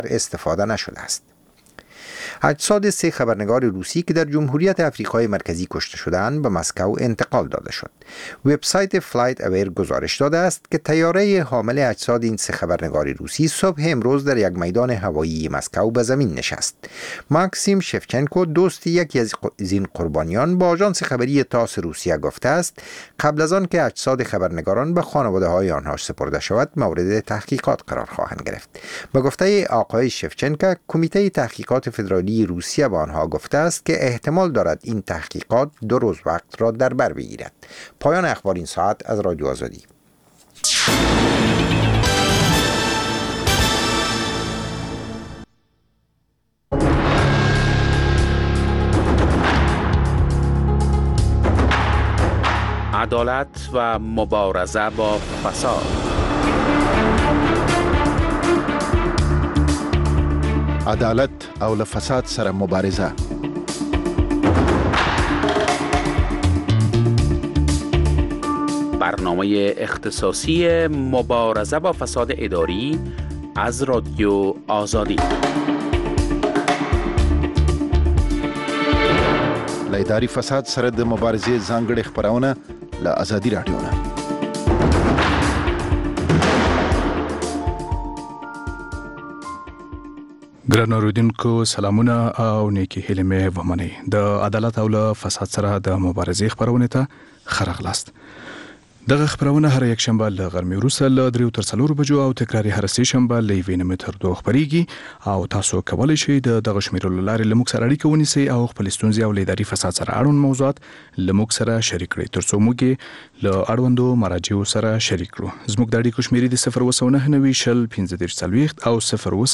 استفاده نشده است. اجساد 3 خبرنگار روسی که در جمهوریت آفریقای مرکزی کشته شدند به مسکو انتقال داده شد. وبسایت فلایت اویر گزارش داده است که طیاره حامل اجساد این 3 خبرنگار روسی صبح امروز در یک میدان هوایی مسکو به زمین نشست. ماکسیم شفچنکو، دوست یکی از این قربانیان، با آژانس خبری تاس روسیه گفته است قبل از آن که اجساد خبرنگاران به خانواده‌های آنها سپرده شود مورد تحقیقات قرار خواهند گرفت. به گفته آقای شفچنکو، کمیته تحقیقات فدرالی روسیه به آنها گفته است که احتمال دارد این تحقیقات 2 روز وقت را در بر بگیرد. پایان اخبار این ساعت از رادیو آزادی. عدالت و مبارزه با فساد. عدالت او له فساد سره مبارزه. برنامه اختصاصی مبارزه با فساد اداری از رادیو آزادی. له اداري فساد سره د مبارزې ځانګړي خبرونه له آزادي رادیو نه. ګران اوریدونکو سلامونه او نیکی هیلې مې ومنئ. د عدالت او له فساد سره د مبارزې خبرونه ته خرغلاست. دغه خبرونه هر یک شنبه له غرمې وروسته له 3 تر 4 بجو او تکراری هر سه شنبه له 1 تر 2 خبريږي او تاسو کولی شئ دغه شمیرلو لارې له موږ سره اړیکه ونیسئ او خپل ستونزې او اداري فساد سره اړوند موضوعات له موږ سره شریک کړئ ترڅو موږ له اړوندو مراجعو سره شریک کړو. زموږ د اړیکو شمیرې د 01990 او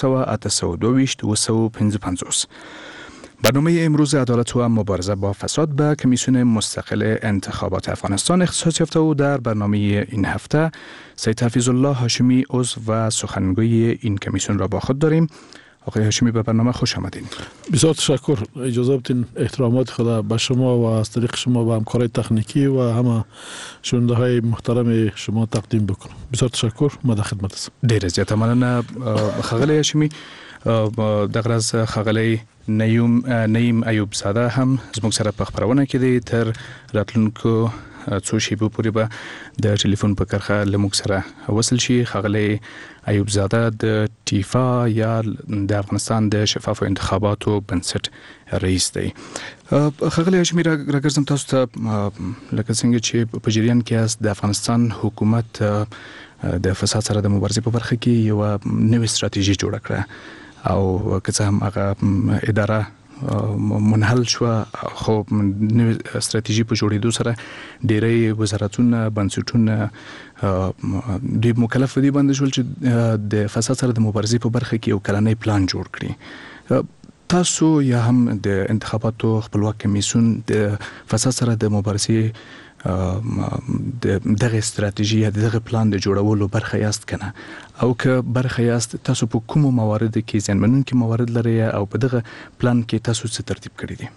02822 برنامه امروز عدالت و مبارزه با فساد به کمیسیون مستقل انتخابات افغانستان اختصاص یافته و در برنامه این هفته سید حفیظ الله هاشمی عضو و سخنگوی این کمیسیون را با خود داریم. آقای هاشمی به برنامه خوش آمدین. بسیار تشکر. اجازه بدین احترامات خدا به شما و از طریق شما و همکارای تکنیکی و همه شنونده های محترم شما تقدیم بکنم. بسیار تشکر. ما در خدمت هستم. ډیر زیاته مننه ښاغلی هاشمی. دغه ورځ ښاغلی نعیم ایوب زاده هم زموږ سره په خبرونه کې دی. تر راتلونکو څو شیبو پورې به د ټلیفون په کرښه له موږ سره وصل شي. ښاغلی ایوب زاده د ټیفا یا د افغانستان د شفافو انتخاباتو بنسټ رئیس دی. ښاغلی هاشمي راګرځم تاسو ته لکه څنګه چې په جریان کې یاست د افغانستان حکومت د فساد سره د مبارزې په برخه کې یو نوې ستراتیژي جوړه کړه او که څه هم هغه اداره منحل شو خو نوې ستراتیژي په جوړېدو سره ډېری وزارتونه بنسټونه دوی مکلف دي باندې شول چې د فساد سره د مبارزې په برخه کې یو کلنی پلان جوړ کړي. تاسو یا هم د انتخاباتو خپلواک کمیسیون د فساد سره د مبارزې دغه استراتیژي یا دغه پلان د جوړولو برخه یاست کنه او که برخه یاست تاسو په کوم موارد کې ځانمنونکي موارد لري او په دغه پلان کې تاسو څه ترتیب کړی دي؟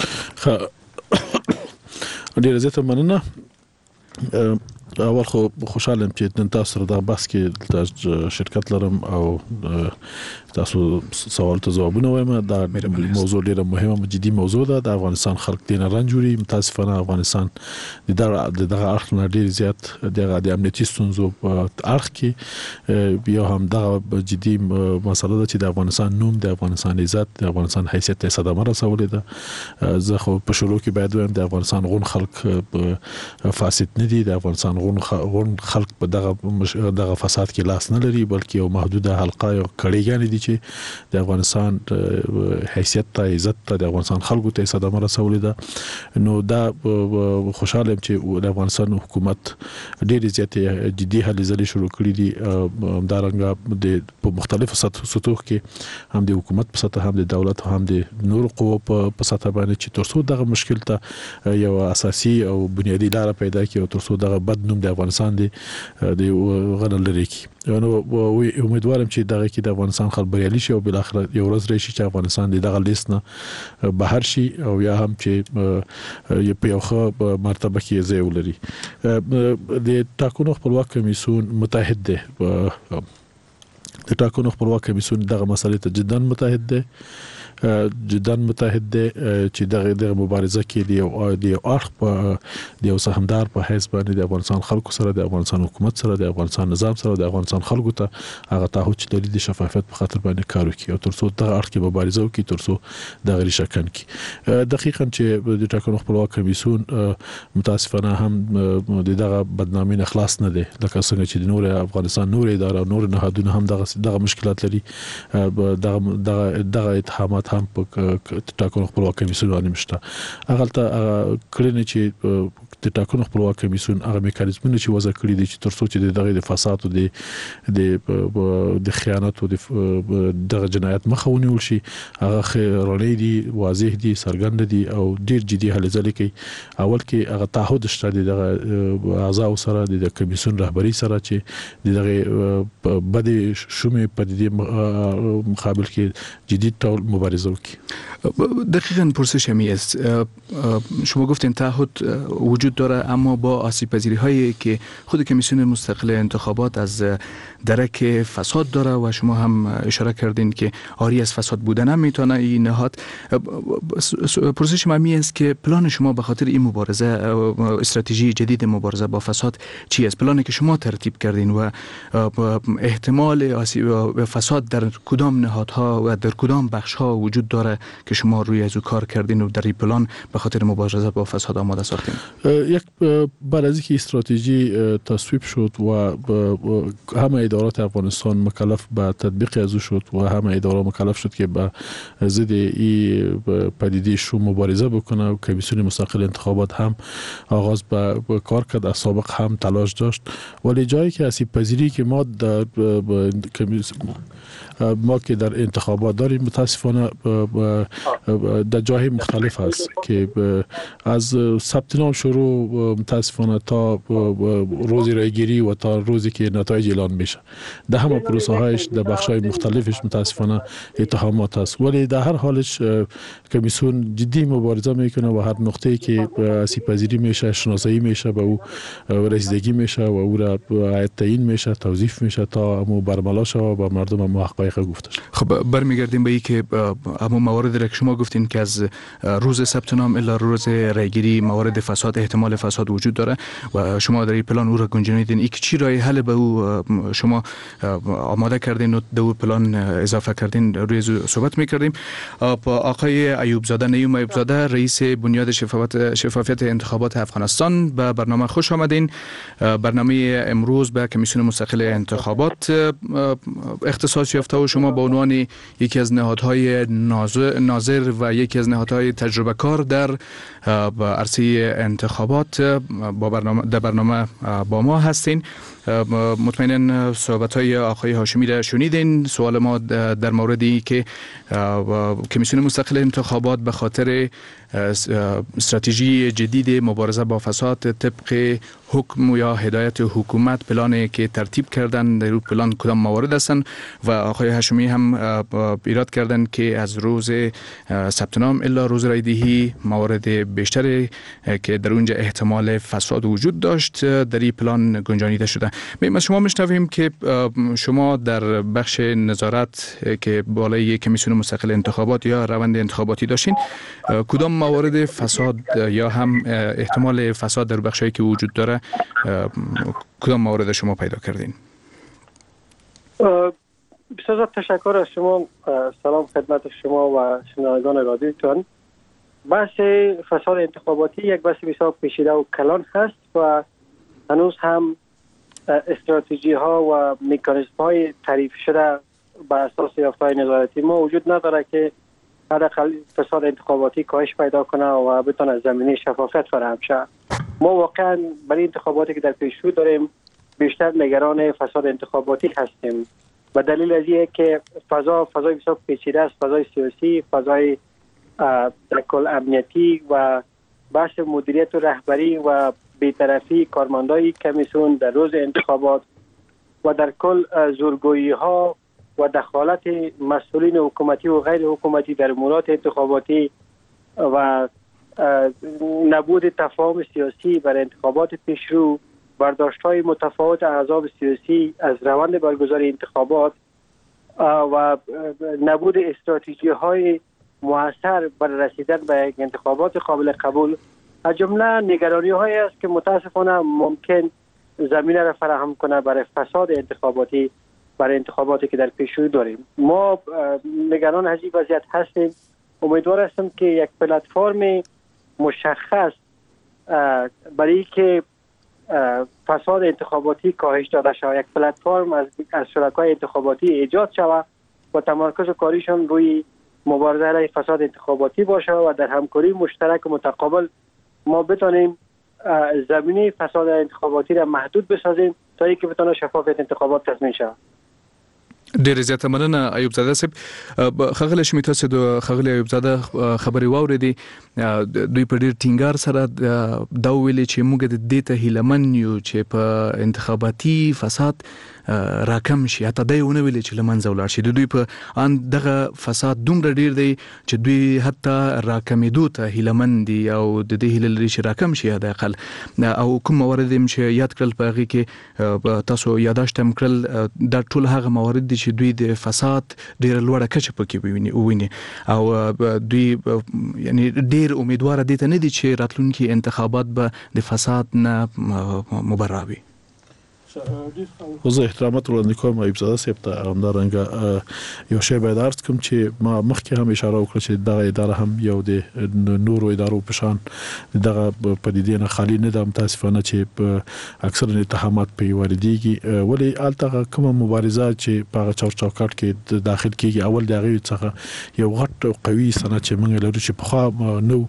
ډیره زیاته مننه. اول خو خوشاله یم چې تاسو سره د بحث کې شرکت لرم او تاسو سوال ته ځوابونه وایم. دا موضوع ډیره مهمه جدي موضوع ده. د افغانستان خلک دین رنجوري متاسفانه افغانستان دغه اړخ نه ډیر زیات د امنیتي ستونزو په اړخ کې بیا هم دغه جدي مسله ده چې د افغانستان نوم د افغانستان عزت د افغانستان حیثیت ته صدمه رسولې ده. زه خو په شروع کې باید وایم د افغانستان غون خلک فاسد نه دي. د افغانستان غون خلک په دغه فساد کې لاس نه لري بلکې یو محدوده حلقه یو کړيګانې دي چې د افغانستان حیثیت ته عزت ته د افغانستان خلکو ته صدمه رسولې ده. نو دا خوشاله چې د افغانستان حکومت ډېر زیات جدي هلې ځلې شروع کړې دي. همدارنګه په مختلفو سطحو کې هم د حکومت په سطح هم د دولت هم د نور قوو په سطح باندې چې ترڅو دغه مشکل ته یو اساسي او بنیادی لار پیدا کړي او ترڅو دغه بد نوم د افغانستان د غنل لري کی. نو امیدوارم چې دغه کې د افغانستان خلک بریالي شي او بل اخر یو ورځ راشي چې افغانستان دغه لیست نه بهر شي او یا هم چې په یو ښه مرتبه کې ځای ولري. د ټاکنو خپلواک کمیسیون متحد دی د ټاکنو خپلواک کمیسیون دغه مسلې ته جدا متحد دی چې دغه مبارزه کې دی او اړخ په دی او سهمدار په حیث باندې د افغانستان خلکو سره د افغانستان حکومت سره د افغانستان نظام سره د افغانستان خلکو ته هغه تعهد چې د شفافیت په خاطر باندې کار وکړي او ترڅو دغه اړخ کې مبارزه وکړي ترڅو دغه ریشه کړي. دقیقاً چې د ټاکنو خپلواک کمیسیون متاسفانه هم دغه بدنامي نه خلاص نه دی، لکه څنګه چې د نور افغانستان نور اداره او نور نهادونه هم دغه مشکلات لري. دغه اتهامات هم په ټاکنو خپلواک کمیسیون باندې مشته. هغه ته کړنې چې د ټاکنو خپلواک کمیسیون هغه میکانیزمونه چې وضع کړی دي چې ترڅو چې دغه فساد او د خیانت او دغه جنایت مخه ونیول شي، هغه رڼې دي، واضح دي، څرګند دي او ډیر جدي هلې ځلې کوي. اول کې هغه تعهد شته دغه اعضاء سره د کمیسیون رهبری سره چې دغه بد شومې په دې مقابل کې جدی ټول مبارزه وکړي. دقیقاً پرسش همی است. شما گفتین تعهد وجود داره، اما با آسیب پذیری هایی که خود کمیسیون مستقل انتخابات از درک فساد داره و شما هم اشاره کردین که آری از فساد بودن هم میتونه این نهاد. پرسش من است که پلان شما به خاطر این مبارزه، استراتژی جدید مبارزه با فساد چی است؟ پلانی که شما ترتیب کردین و احتمال آسیب فساد در کدام نهادها و در کدام بخش‌ها وجود داره که شما روی از کار کردین و در این پلان به خاطر مبارزه با فساد آماده ساختین؟ یک بعد از اینکه استراتژی تصویب شد و همه ادارات افغانستان مکلف به تطبیق از شد و همه ادارات مکلف شد که به ضد این پدیده شو مبارزه بکنه و کمیسیون مستقل انتخابات هم آغاز به کار کرد. از سابق هم تلاش داشت، ولی جایی که آسیب پذیری که ما که در انتخابات داریم متاسفانه در جاهای مختلف است که از ثبت نام شروع متاسفانه تا روز رایگیری و تا روزی که نتایج اعلان میشه در همه پروسه هایش در بخش های مختلفش متاسفانه اتهامات است، ولی در هر حالش کمیسیون جدی مبارزه میکنه و هر نقطه‌ای که آسیب پذیری میشه شناسایی میشه به او رسیدگی میشه و او را تعیین میشه، توظیف میشه تا امو برملا شه و به مردم هم حقایق گفته شه. خب برمیگردیم به این که امو موارد را که شما گفتین که از روز ثبت نام الی روز رایگیری موارد فساد، احتمال فساد وجود داره و شما در این پلان او را گنجانیدین. این چی راه حل به او شما آماده کردین و در او پلان اضافه کردین؟ روی صحبت میکردیم. آقای ایوب زاده، نیوم ایوب زاده، رئیس بنیاد شفافیت انتخابات افغانستان، به برنامه خوش آمدین. برنامه امروز به کمیسیون مستقل انتخابات اختصاص یافته و شما به عنوان یکی از نهادهای ناظر و یکی از نهادهای تجربه کار در عرصه انتخابات در برنامه با ما هستین. مطمئنا صحبت‌های آقای هاشمی را شنیدین. سوال ما در موردی که کمیسیون مستقل انتخابات به خاطر استراتژی جدید مبارزه با فساد طبق حکم یا هدایت حکومت پلانی که ترتیب کردن در اون پلان کدام موارد هستن و آقای هاشمی هم ایراد کردن که از روز ثبت نام الی روز رایدهی موارد بیشتری که در اونجا احتمال فساد وجود داشت در این پلان گنجانیده شده. ما شما میشنویم که شما در بخش نظارت که بالای کمیسیون مستقل انتخابات یا روند انتخاباتی داشتین، کدام موارد فساد یا هم احتمال فساد در بخشایی که وجود داره کدام موارد شما پیدا کردین؟ بسیار تشکر از شما. سلام خدمت شما و شنوندگان رادیوتون. بحث فساد انتخاباتی یک بحث بسیار پیچیده و کلان هست و هنوز هم استراتژی ها و مکانیزم های تعریف شده بر اساس یافته‌های نظارتی ما وجود نداره که حداقل فساد انتخاباتی کاهش پیدا کنه و بتونه زمینه شفافیت فراهم شه. ما واقعا برای انتخاباتی که در پیش رو داریم بیشتر نگران فساد انتخاباتی هستیم و دلیل از اینه که فضای بسیار پیچیده است، فضای سیاسی، فضای در کل امنیتی و بحث مدیریت و رهبری و بی‌طرفی کارمندای کمیسیون در روز انتخابات و در کل زورگویی ها و دخالت مسئولین حکومتی و غیر حکومتی در امورات انتخاباتی و نبود تفاهم سیاسی بر انتخابات پیشرو، برداشت‌های متفاوت احزاب سیاسی از روند برگزاری انتخابات و نبود استراتژی های مؤثر برای رسیدن به یک انتخابات قابل قبول از جمله نگرانی هایی است که متاسفانه ممکن زمینه را فراهم کنه برای فساد انتخاباتی برای انتخاباتی که در پیش رو داریم. ما نگران از این وضعیت هستیم. امیدوار هستم که یک پلتفرم مشخص برای که فساد انتخاباتی کاهش داده شود، یک پلتفرم از شرکای انتخاباتی ایجاد شود و تمرکز کاریشان روی مبارزه علیه فساد انتخاباتی باشه و در همکاری مشترک و متقابل ما بتانیم زمینه فساد انتخاباتی را محدود بسازیم تا اینکه بتونه شفافیت انتخابات تضمین شود. ډیر زیاته مننه ایوب زاده صاحب. خغل شمی تاسو د خغل ایوب زاده خبري واوریدي دوی په ډیر ټینګار سره دا ویلي چې موږ د دې ته هیلمن یو چې په انتخاباتي فساد راکم شي، حتی دا یو نه ویلي چې لمنځه ولاړ شي. دوی په ان دغه فساد دومره ډیر دی چې دوی حتی راکمېدو ته هیلمن دي او د دې هیله لري چې راکم شي د اقل. او کوم موارد چې یاد کړل په هغه کې تاسو یاداشت هم کړل دا ټول هغه موارد دي چې دوی د فساد ډیر لوړه کچه پکې ویني او دوی یعنی ډیر امیدوار دي ته نه دي چې راتلونکي انتخابات به د فساد نه مبرا وي. زه احترامات وړاندې کوم ایوب زاده صاحب ته. همدارنګه یو شی باید عرض کوم چې ما مخکې هم اشاره وکړه چې دغه اداره هم یو د نورو ادارو په شان دغه پدیدې نه خالی نه ده. متاسفانه چې اکثر اتهامات پرې واردېږي، ولی هلته کومه مبارزه چې په هغه چوکاټ کې داخل کېږي اول د هغې څخه یو غټ او قوي سند چې موږ لرو چې پخوا نو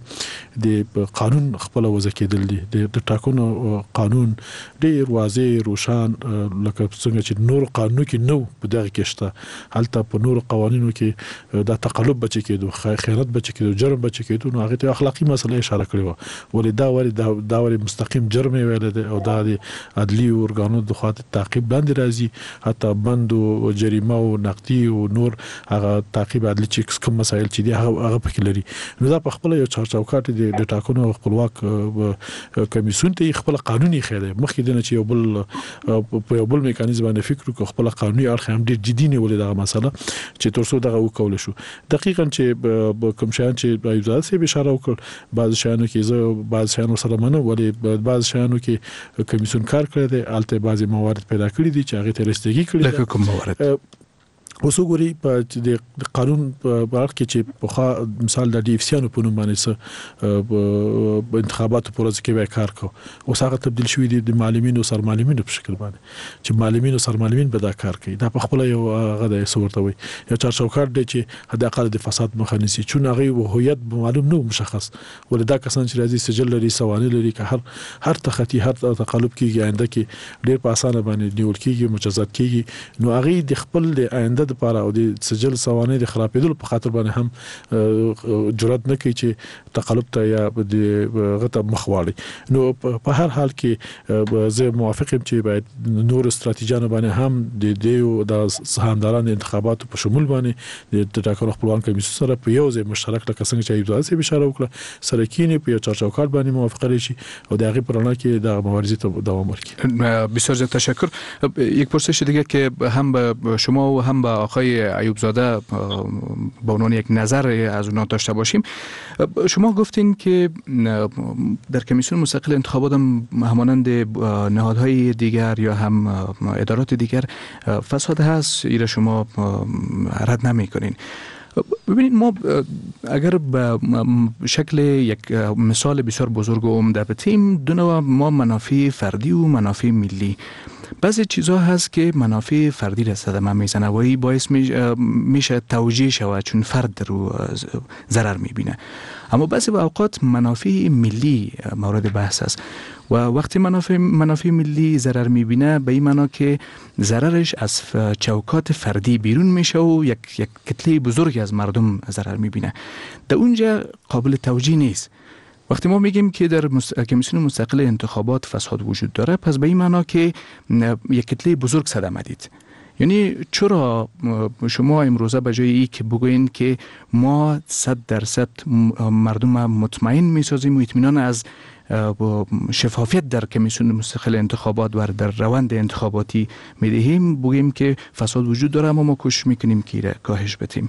د قانون خپله وضع کېدل دي. د ټاکنو قانون ډېر واضح روښانه لکه څنګه چې نور قانون کې نو په دغه کې شته، هلته په نور قوانینو کې دا تقلب بچ کېدو، خیانت بچ کېدو، جرم بچ کېدو. نو هغه ته اخلاقی مسله اشاره کړې و، ولې دا ولی مستقیم جرم ویل دی او دا د عدلی ارګانو د خاطر تعقیب باندې راځي، حتی بند او جریمه او نقدي او نور هغه تعقیب عدلی چې کوم مسایل چې دي هغه پکې لري. نو دا په خپل یو چوکاټ د ټاکنو خپلواک کمیسیون ته خپل قانوني خېده مخکې دنه چې یو بل په یو بل میکانیزم باندې فکر وکړو، خپل قانوني اړخ هم ډېر جدي نیولې دغه مسله چې تر څو دغه وکول شو. دقیقاً چې کوم شیان چې ایوب زاده صاحب اشاره وکړ، بعض شیانو کې زه بعض شیانو سره منم، ولې بعض شیانو کې کمیسیون کار کړی دی، الته بعضی موارد پیدا کړی دي چې هغه ته رسیدګي کړی. لکه کوم موارد؟ اوس وګورئ په د قانون په اړه کې چې په مثال د ډي اف سیانو په نوم باندې په انتخاباتو په ورځ کې به کار کو، اوس هغه تبدیل شوی دی د معلمینو سرمعلمینو په شکل باندې چې معلمینو سرمعلمین به دا کار کوي. دا په خپل یو هغه د صورت وي یو چارچوکاټ دی چې حد اقل د فساد مخه نیسي، چون هغه هویت معلوم نه مشخص، ولې دا کسان چې راځي سجل لري، سوانح لري، که هر تخطي هر تقلب کیږي آینده کې ډیر په اسانه باندې نیول کیږي، مجازات کیږي. نو هغه د خپل د آینده لپاره او د سجل سوانح د خرابېدل په خاطر باندې هم جرأت نه کوي چې تقلب ته یا د غته مخواړي. نو په هر حال کې زه موافق یم چې باید نور استراتیژیانو باندې هم د دې د سهامدارانو انتخاباتو په شمول باندې د ټاکنو خپلوان کمیسیون سره په یو ځای مشترک لکه څنګه چې ایوب زاده صاحب اشاره وکړه سره کینې په یو چارچوکاټ باندې موافقه لري او د هغې په رڼا کې د مبارزې ته دوام ورکړي. بسیار زیاد تشکر. یک پرسش دیگه که هم به شما و هم به آقای ایوب زاده به عنوان یک نظر از اونا داشته باشیم. شما گفتین که در کمیسیون مستقل انتخابات هم همانند نهادهای دیگر یا هم ادارات دیگر فساد هست، ایره شما رد نمی کنین. ببینید ما اگر به شکل یک مثال بسیار بزرگ و عمده بتیم، دو نوع ما منافع فردی و منافع ملی. بعضی چیزها هست که منافع فردی را صدمه میزنه و این باعث میشه توجیه شود چون فرد رو ضرر میبینه. اما بعضی اوقات منافع ملی مورد بحث است و وقتی منافع ملی ضرر میبینه به این معنا که ضررش از چوکات فردی بیرون میشه و یک کتله بزرگی از مردم ضرر میبینه. در اونجا قابل توجیه نیست. وقتی ما میگیم که در کمیسیون مستقل انتخابات فساد وجود داره، پس به این معنا که یک کتله بزرگ صدمه دید. یعنی چرا شما امروزه به جای ای که بگوین که ما 100% مردم مطمئن میسازیم و اطمینان از شفافیت در کمیسیون مستقل انتخابات و در روند انتخاباتی میدهیم، بگیم که فساد وجود داره اما ما کوشش میکنیم که کاهش بدیم.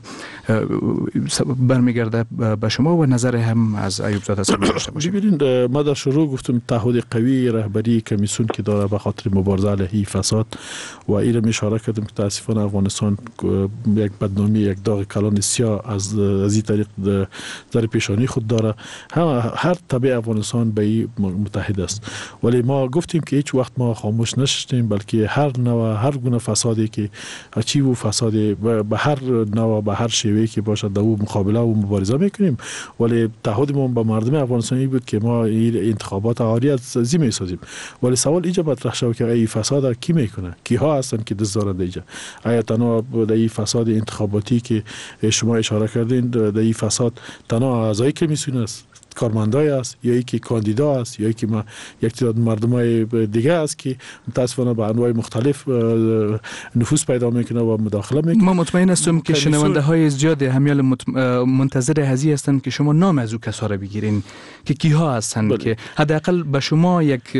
برمیگرده به شما و نظر هم از ایوب زاده صاحب داشته باشیم. ببینید ما در شروع گفتم تعهد قوی رهبری کمیسیون که داره به خاطر مبارزه علیه فساد و این اشاره کردم که تاسفانه افغانستان یک بدنامی، یک داغ کلان سیاه از این طریق در پیشانی خود داره. هر تبع افغانستان به این متحد است، ولی ما گفتیم که هیچ وقت ما خاموش نشدیم، بلکه هر نوع هر گونه فسادی که چی و فسادی به هر نوع به هر شیوهی که باشه در او مقابله و مبارزه میکنیم. ولی تعهدمون به مردم افغانستانی بود که ما این انتخابات عاری از زی میسازیم. ولی سوال اینجا مطرح شد که این فساد کی میکنه؟ کیها هستن که دست دارند اینجا؟ آیا تنها در این فساد انتخاباتی که شما اشاره کردین در این فساد تنها اعضای کمیسیون است، کارمندای است، یا یکی کاندیدا است، یا یکی یک تعداد مردمای دیگه است که متاسفانه به انواع مختلف نفوذ پیدا میکنه و مداخله میکنه. ما مطمئن هستم که شنونده های زیاد همیال منتظر هزی هستند که شما نام از او کسا را بگیرین که کیها هستند که حداقل به شما یک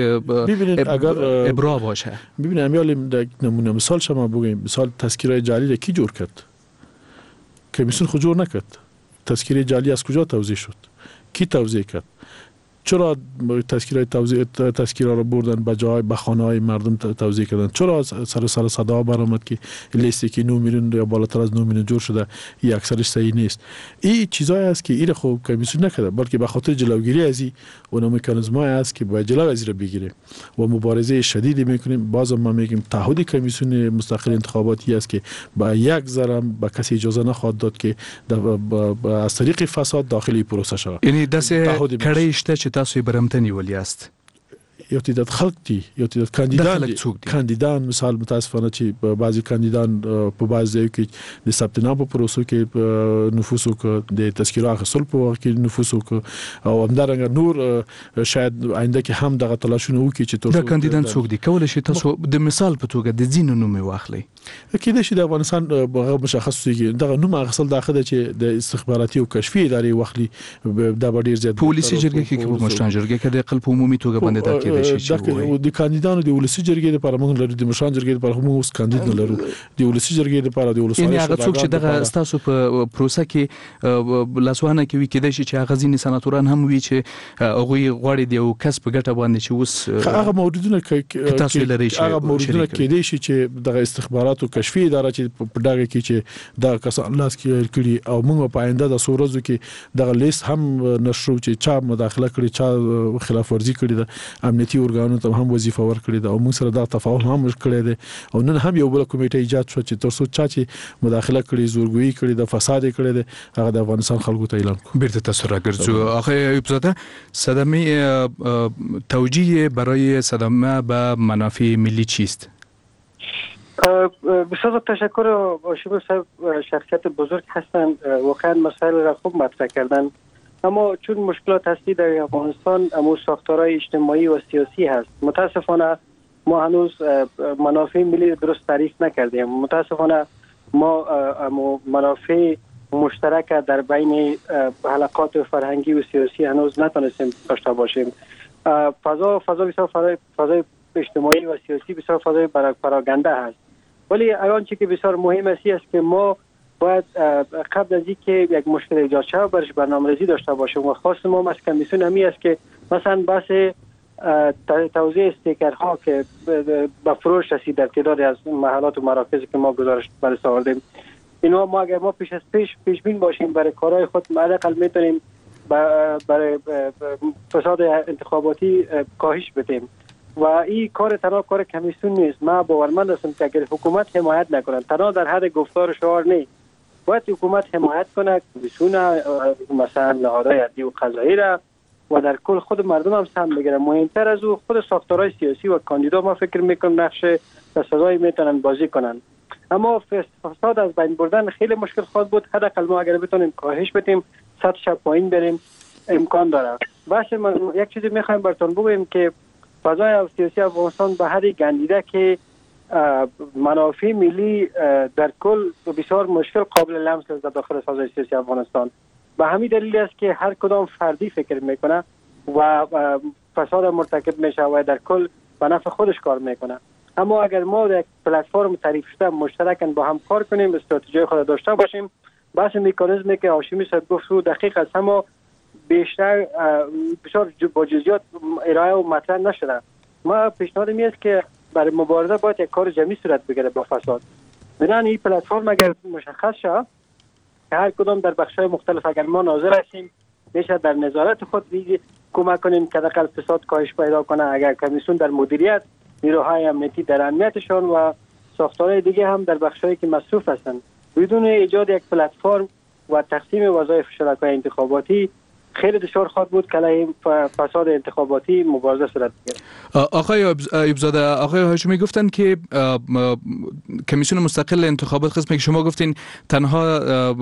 ابرا باشه. ببینید همیال نمونه مثال شما بگیم، مثال تذکیره جعلی کی جور کرد؟ کمیسیون خود جور نکرد. تذکیره جعلی از کجا توزیع شد؟ کی توزیع کرد؟ چرا تذکیره رو بردن به جای به خانه‌های مردم توزیع کردن؟ چرا سر صدا برآمد که لیستی که 9 میلیون یا بالاتر از 9 میلیون جور شده این اکثرش صحیح نیست؟ این چیزایی است که این خوب کمیسیون نکرده، بلکه به خاطر جلوگیری از این اون مکانیزمایی است که باید جلو از این بگیره و مبارزه شدیدی میکنیم. بازم ما میگیم تعهد کمیسیون مستقل انتخاباتی است که با یک ذره به کسی اجازه نخواهد داد که از طریق فساد داخلی پروسه شود. یعنی دست کړی شته چې تاسو برمتنی ولی است یا تعداد خلق دی یا تعداد کاندیدان مثال متاسفانه چې بعضی کاندیدان په بعضی کې د ثبت نام په پروسو کې نفوذ وکړ، د تذکره اخیستل په وخت کې نفوذ وکړ او همدارنګه نور شاید آینده کې هم دغه تلاشونه وکړي چې تاسو د کاندیدان څوک دي کول شي تاسو د مثال په توګه د ځینو نوم واخلي کېدای شي د افغانستان هغه مشخص وي دغه نوم اخیستل داخله چې د استخباراتي او کشفي ادارې واخلي د ډیر زیات پولیسي جرګه کې کوم مشران جرګه کې د خپل عمومي توګه باندې تاکید شي چې د کاندیدانو د ولسی جرګې لپاره موږ لرو، د مشران جرګې لپاره موږ اوس کاندید نه لرو، د ولسی جرګې لپاره د ولسوالۍ یعنی هغه څوک چې دغه تاسو په پروسه کې لاسوهنه کوي کېدای شي چې هغه ځینې سناتوران هم وي چې هغه غواړي د یو کس په ګټه باندې چې اوس هغه موجودونه کې تاسو لري چې هغه موجودونه کېدای شي چې دغه استخبارات او کشفي اداره چې په دغه کې چې دا کسان لاس کې کړي او موږ په آینده د سورزو کې دغه لیست هم نشو چې چا مداخله کړي چا خلاف ورزي کړي د امنیتي ارګانونو ته هم وظیفه ورکړي دا او موږ سره دا تفاهم هم کړی دی او نن هم یو بل کمیټه ایجاد شو چې ترڅو چا چې مداخله کړي زورګویي کړي د فساد کړي دی هغه د افغانستان خلکو ته اعلان کړ. بیرته تاسو راګرځو آقای ایوب زاده، صدمه توجیه برای صدمه به منافع ملی چیست؟ بسیار تشکر. هاشمی صاحب شخصیت بزرگ هستند، واقعا مسائل را خوب مطرح کردن، اما چون مشکلات هستی در افغانستان اما ساختارهای اجتماعی و سیاسی هست، متاسفانه ما هنوز منافع ملی درست تعریف نکردیم. متاسفانه ما منافع مشترک در بین حلقات فرهنگی و سیاسی هنوز نتونستیم داشته باشیم. فضای اجتماعی و سیاسی بسیار فضای پراکنده هست، ولی آنچه که بسیار مهم است که ما باید قبل از اینکه یک مشکل ایجاد شود برش برنامه‌ریزی داشته باشیم و خاص ما از کمیسیون همی است که مثلا بحث توزیع استیکرها که به فروش رسید در تعدادی از محلات و مراکزی که ما گزارش بررسی آوردیم، اینا ما اگر ما پیش بین باشیم برای کارهای خود حداقل میتونیم برای فساد انتخاباتی کاهش بدیم و این کار تنها کار کمیسیون نیست. ما باورمند هستم که اگر حکومت حمایت نکنه، تنها در حد گفتار و شعار نیست، باید حکومت حمایت کنه کمیسیون مثلا نهادهای عدلی و قضایی را و در کل خود مردم هم سهم بگیره. مهمتر از او خود ساختارهای سیاسی و کاندیدا ما فکر میکنم نقش بسزایی میتونن بازی کنن. اما فساد از بین بردن خیلی مشکل خواهد بود. حداقل ما اگر بتونیم کاهش بدیم، سطحش پایین بریم، امکان داره. باشه من یک چیزی میخوایم براتون بگویم که فضای سیاسی افغانستان به حد گندیده که منافع ملی در کل بسیار مشکل قابل لمس است در داخل فضای سیاسی افغانستان. به همین دلیل است که هر کدام فردی فکر میکنه و فساد مرتکب میشه و در کل به نفع خودش کار میکنه. اما اگر ما در یک پلتفرم تعریف شده مشترکاً با هم کار کنیم، استراتژی خود داشته باشیم، بحث مکانیزمی که هاشمی صاحب گفت رو دقیق است، اما بیشتر بسیار با جزئیات ارائه و مطرح نشده. ما پیشنهاد می است که برای مبارزه باید یک کار جمعی صورت بگیره با فساد. بنابراین این پلتفرم اگر مشخص شد که هر کدام در بخش‌های مختلف اگر ما ناظر هستیم میشه در نظارت خود کمک کنیم که حداقل فساد کاهش پیدا کنه. اگر کمیسیون در مدیریت، نیروهای امنیتی در امنیتشان و ساختارهای دیگه هم در بخش‌هایی که مصروف هستند، بدون ایجاد یک پلتفرم و تقسیم وظایف شرکای انتخاباتی خیلی دشوار خواهد بود که علیه فساد انتخاباتی مبارزه صورت بگیرد. آقای ایوبزاده، آقای هاشمی گفتن که کمیسیون مستقل انتخابات، قسمی که شما گفتین تنها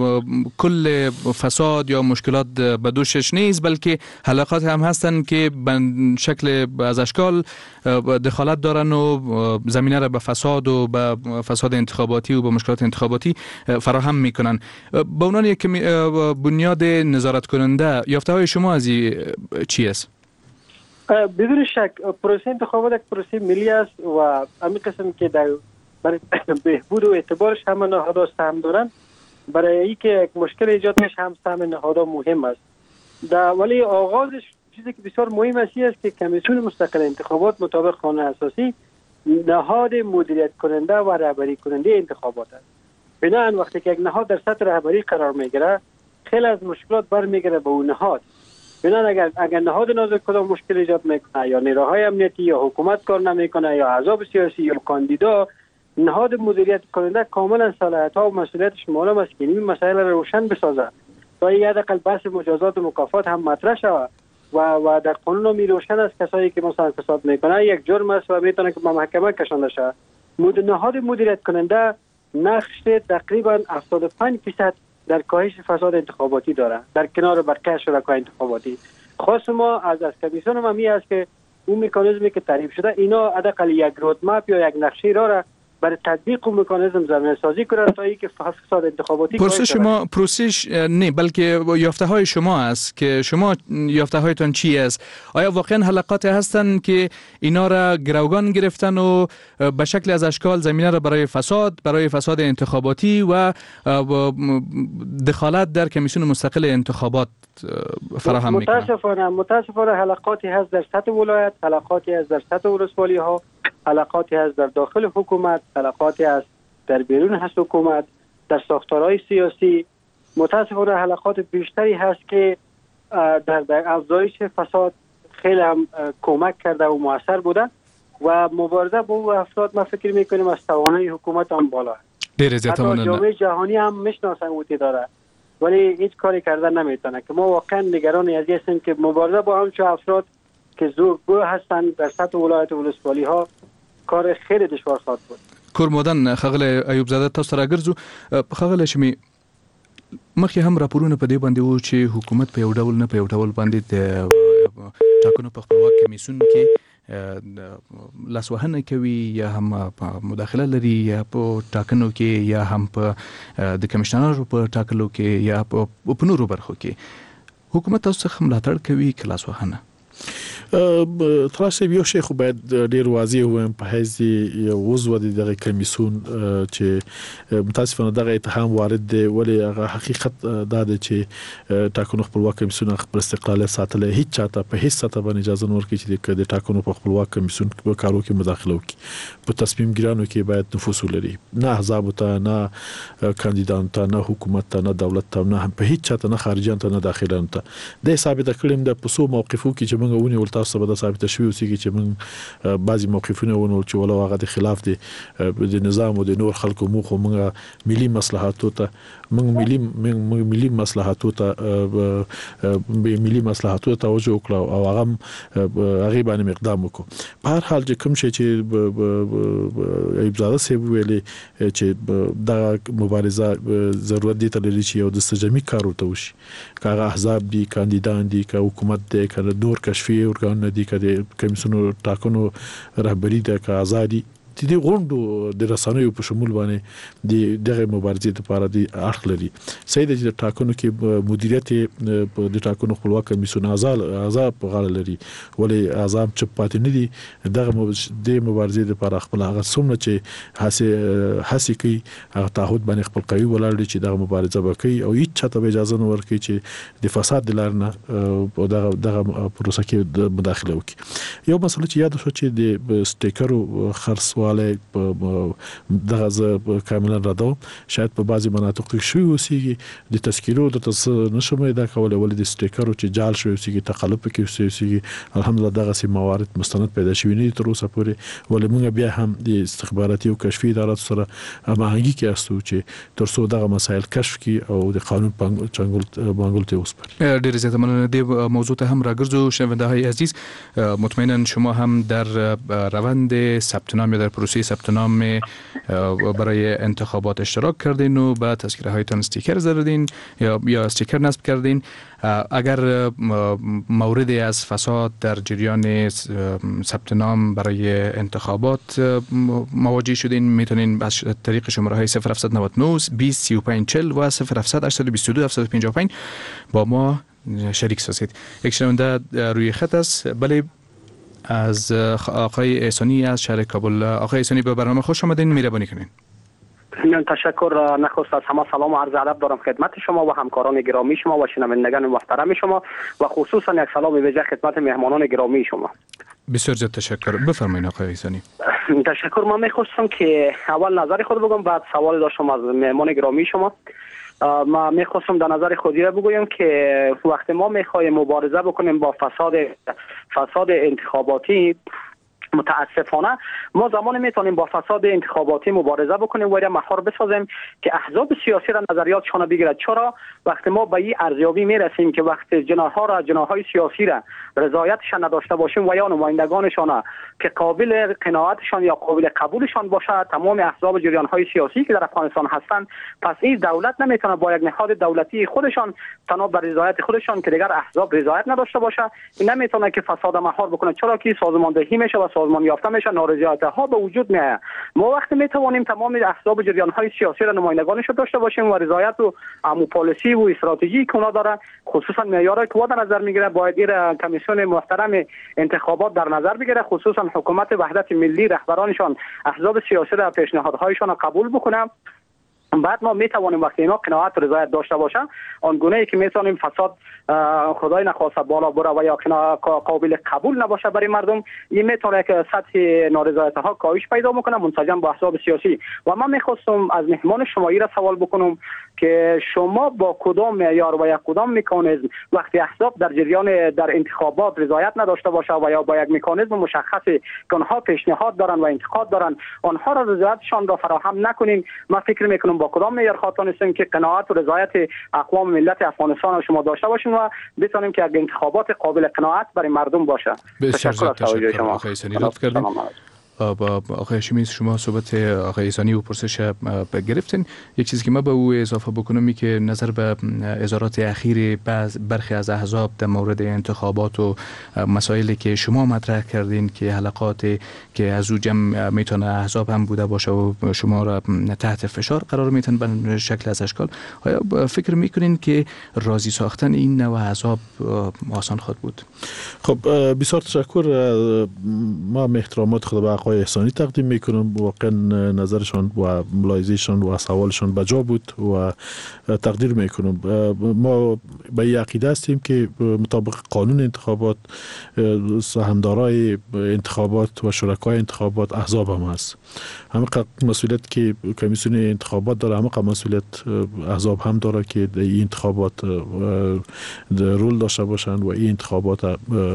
کل فساد یا مشکلات به دوشش نیست، بلکه حلقات هم هستن که به شکل از اشکال دخالت دارن و زمینه را به فساد و به فساد انتخاباتی و به مشکلات انتخاباتی فراهم میکنن. به عنوان یک بنیاد نظارت کننده یافته های شما از چی است؟ بدون شک پروسه انتخابات یک پروسه ملی است و همین قسم که در برای بهبود و اعتبارش همه نهادها سهم دارن، برای اینکه یک مشکل ایجاد نشه هم سهم نهادها مهم است. ولی آغازش چیزی که بسیار مهم است که کمیسیون مستقل انتخابات مطابق قانون اساسی نهاد مدیریت کننده و رهبری کننده انتخابات است. بنابراین وقتی که یک نهاد در سطح رهبری قرار میگیره خیلی از مشکلات برمیگره به اون نهاد. بنابراین اگر نهاد نازک کدام مشکل ایجاد میکنه یا نیروهای امنیتی یا حکومت کار نمیکنه یا احزاب سیاسی یا کاندیدا، نهاد مدیریت کننده کاملا صلاحیت‌ها و مسئولیتش معلوم است که این مسائل را روشن بسازه تا حداقل بحث مجازات و مکافات هم مطرح شود و در قانون می روشن است کسایی که مثلا فساد میکنه یک جرم است و میتونه که به محکمه کشانده شود. نهاد مدیریت کننده نقش تقریبا 75% در کاهش فساد انتخاباتی داره در کنار بقیه شرکای انتخاباتی. خاص ما از کمیسیون ما می است که اون مکانیزمی که تعریف شده اینا حداقل یک رودمپ یا یک نقشه را برای تطبیق و مکانیزم زمینه سازی کنه تا اینکه فساد انتخاباتی پروسش نه بلکه یافته های شما است که شما یافته هایتان چی است؟ آیا واقعا حلقات هستن که اینا را گروگان گرفتن و به شکل از اشکال زمینه را برای فساد انتخاباتی و دخالت در کمیسیون مستقل انتخابات فراهم میکنن؟ متاسفانه حلقاتی هست در سطح ولایت، حلقاتی هست در سطح ولسوالی ها، حلقاتی هست در داخل حکومت، حلقاتی هست در بیرون از حکومت، در ساختارهای سیاسی. متاسفانه حلقات بیشتری هست که در افزایش فساد خیلی هم کمک کرده و موثر بوده و مبارزه با اون افراد ما فکر میکنیم از توانایی حکومت هم بالا است. حتی جامعه جهانی هم میشناسن اوتی داره ولی هیچ کاری کرده نمیتونه که ما واقعا نگران از این هستیم که مبارزه با همچون افراد که زورگو هستن در سطح ولایت و ولسوالی ها کار خیلی دشوار خواهد بود. کورمودن خغل ایوبزاده تاسو را ګرځو خغل شمی مخکې هم راپورونه په دې باندې وو چې حکومت په یو ډول نه په یو ډول باندې د ټاکنو په خپلواک کمیسیون کې لاسوهنه کوي یا هم مداخله لري یا په ټاکنو کې یا هم په د کمشنرانو په ټاکلو کې یا په نورو برخو کې حکومت تاسو څخه ملاتړ کوي که لاسوهنه؟ تراسه یو شیخ باید ډیر واضح ویم په حیث یو عضو د دغه کمیسیون چې متاسفانه دغه اتهام وارد دی ولی هغه حقیقت دا دی چې ټاکنو خپلواک کمیسیون خپل استقلال ساتل هیڅ چاته په هیڅ سطح باندې اجازه نه ورکړي چې د ټاکنو په خپلواک کمیسیون په کارو کې مداخله وکړي. په تصمیم ګیرانو کې باید نفوذ ولري، نه احزاب ته، نه کاندیدان ته، نه حکومت ته، نه دولت ته، نه په هیڅ چاته، نه خارجيان ته، نه داخليان ته. د ثابت کړم د پسو موقفو کې چې موږ ونیول تاسو به ثابت شوی اوسېږي چې موږ بعضی موقفونه ونیول چې ولو هغه د خلاف دي د نظام او د نور خلکو مخ موږ ملي مصلحتو ته ملي مصلحتو ته توجه وکړو او هغه باندې اقدام وکړو. په هر حال چې کوم شي چې ایوبزاده سیب ویلي چې دا مبارزه ضرورت دي ته لري چې یو د سجمی کار وته وشي، کاغه احزاب دي، کاندیدان دي، که حکومت دي، که نور کشفي ورګان دي، که د کمیسیونو ټاکنو رهبری ده، که ازادي د غونډو د رسنیو په شمول باندې دغه مبارزې لپاره د اړخ لري. سید د ټاکنو کې مدیریت د ټاکنو خپلواک کمیسیون اعضا په غاړه لري، ولې اعضا چې پاتې نه دي دغه د مبارزې لپاره خپل هغه څومره چې هڅه کوي هغه تعهد باندې خپل قوي ولاړ دي چې دغه مبارزه وکړي او هیڅ چاته اجازه نه ورکړي چې د فساد د لار نه دغه پروسه کې د مداخله وکړي. یو مسله چې یاد شو چې د سټیکرو خرڅواله دغه کاملا راډو شاید په بعضي مناطق کې شوی اوسېږي د تذکیرو د نشم دا کولای ولې د سټیکرو چې جال شوی اوسېږي تقلب کې اوسېږي. الحمدلله دغه سي موارد مستند پیدا شوی نه تر اوسه پورې، ولې موږ بیا هم د استخباراتي او کشفي ادارات سره هماهنګي کې استو چې ترڅو دغه مسایل کشف کړي او د قانون بانګول ته وسپاري. ډیر زیات مننه. د موضوع ته هم راګرځو. شنونده های عزیز، مطمئنا شما هم در روند ثبت نام یا در پروسه ثبت نام برای انتخابات اشتراک کردین و به تذکره هایتان استیکر زدین یا استیکر نصب کردین. اگر موردی از فساد در جریان ثبت نام برای انتخابات مواجه شدین، میتونین از طریق شماره های 0799 20 35 40 و 0700 822 755 با ما شریک سازید. یک شنونده روی خط است. بله، از آقای احسانی از شهر کابل. آقای احسانی، به برنامه خوش آمدین. مهربانی کنین. تشکر. نخست از همه سلام و عرض ادب دارم خدمت شما و همکاران گرامی شما و شنوندگان محترم شما و خصوصا یک سلام ویژه خدمت مهمانان گرامی شما. بسیار زیاد تشکر. بفرمایید آقای احسانی. تشکر. من می‌خواستم که اول نظر خود بگم، بعد سوال داشتم از مهمان گرامی شما. ما میخواستم در نظر خودی را بگویم که وقتی ما میخوایم مبارزه بکنیم با فساد انتخاباتی، متاسفانه ما زمانی میتونیم با فساد انتخاباتی مبارزه بکنیم و یا مهار بسازیم که احزاب سیاسی را نظریاتشان بگیرد. چرا وقتی ما به این ارزیابی میرسیم که وقتی جناحهای سیاسی را رضایتشان نداشته باشیم و یا نمایندگانشان که قابل قناعتشان یا قابل قبولشان باشه تمام احزاب جریانهای سیاسی که در افغانستان هستند، پس این دولت نمیتونه با یک نهاد دولتی خودشان تنها بر رضایت خودشان که دیگر احزاب رضایت نداشته باشه این نمیتونه که فساد مهار بکنه، چرا که سازماندهی میشه و سازمان یافته میشه، نارضایتی ها به وجود میاد. ما وقتی میتوانیم تمام احزاب جریانهای سیاسی را نمایندگانش داشته باشیم و رضایت و عمو پالیسی و استراتژی که اونا داره، خصوصا معیارهای که در نظر میگیره، باید این کمیسیون محترم انتخابات در نظر بگیره، خصوصا حکومت وحدت ملی رهبرانشان احزاب سیاسی را پیشنهادهایشان را قبول بکنه. بعد ما میتوانیم وقتی اینا قناعت و رضایت داشته باشن، آنگونه ای که میتونیم فساد خدای نخواسته بالا بره و یا قابل قبول نباشه برای مردم، این میتونه که سطح نارضایتی ها کاهش پیدا میکنه منسجم با احزاب سیاسی. و من میخواستم از مهمان شما را سوال بکنم که شما با کدام معیار و یا کدام مکانیزم وقتی احزاب در جریان در انتخابات رضایت نداشته باشه و یا با یک مکانیزم مشخصی که آنها پیشنهاد دارن و انتقاد دارن آنها را رضایتشان را فراهم نکنین، من فکر میکنم با کدام معیار خاطر نیستیم که قناعت و رضایت اقوام ملت افغانستان را شما داشته باشین و بتونیم که انتخابات قابل قناعت برای مردم باشه. تشکر آقای احسانی، لطف کردین. با آقای هاشمی شما صحبت آقای احسانی و پرسش گرفتین. یک چیزی که ما به او اضافه بکنم این که نظر به اظهارات اخیر برخی از احزاب در مورد انتخابات و مسائلی که شما مطرح کردین که حلقاتی که از او جمع میتونه احزاب هم بوده باشه و شما را تحت فشار قرار میتن به شکل از اشکال، آیا فکر میکنین که راضی ساختن این نوع احزاب آسان خواهد بود؟ خب بسیار تشکر. ما احترامات خود به آقای احسانی تقدیم میکنم. واقعا نظرشان و ملاحظه‌شان و سوالشان بجا بود و تقدیر میکنم. ما به این عقیده هستیم که مطابق قانون انتخابات سهامدارای انتخابات و شرکای انتخابات احزاب هم هست. همه مسئولیت که کمیسیون انتخابات داره همه مسئولیت احزاب هم داره که این انتخابات رول داشته باشن و این انتخابات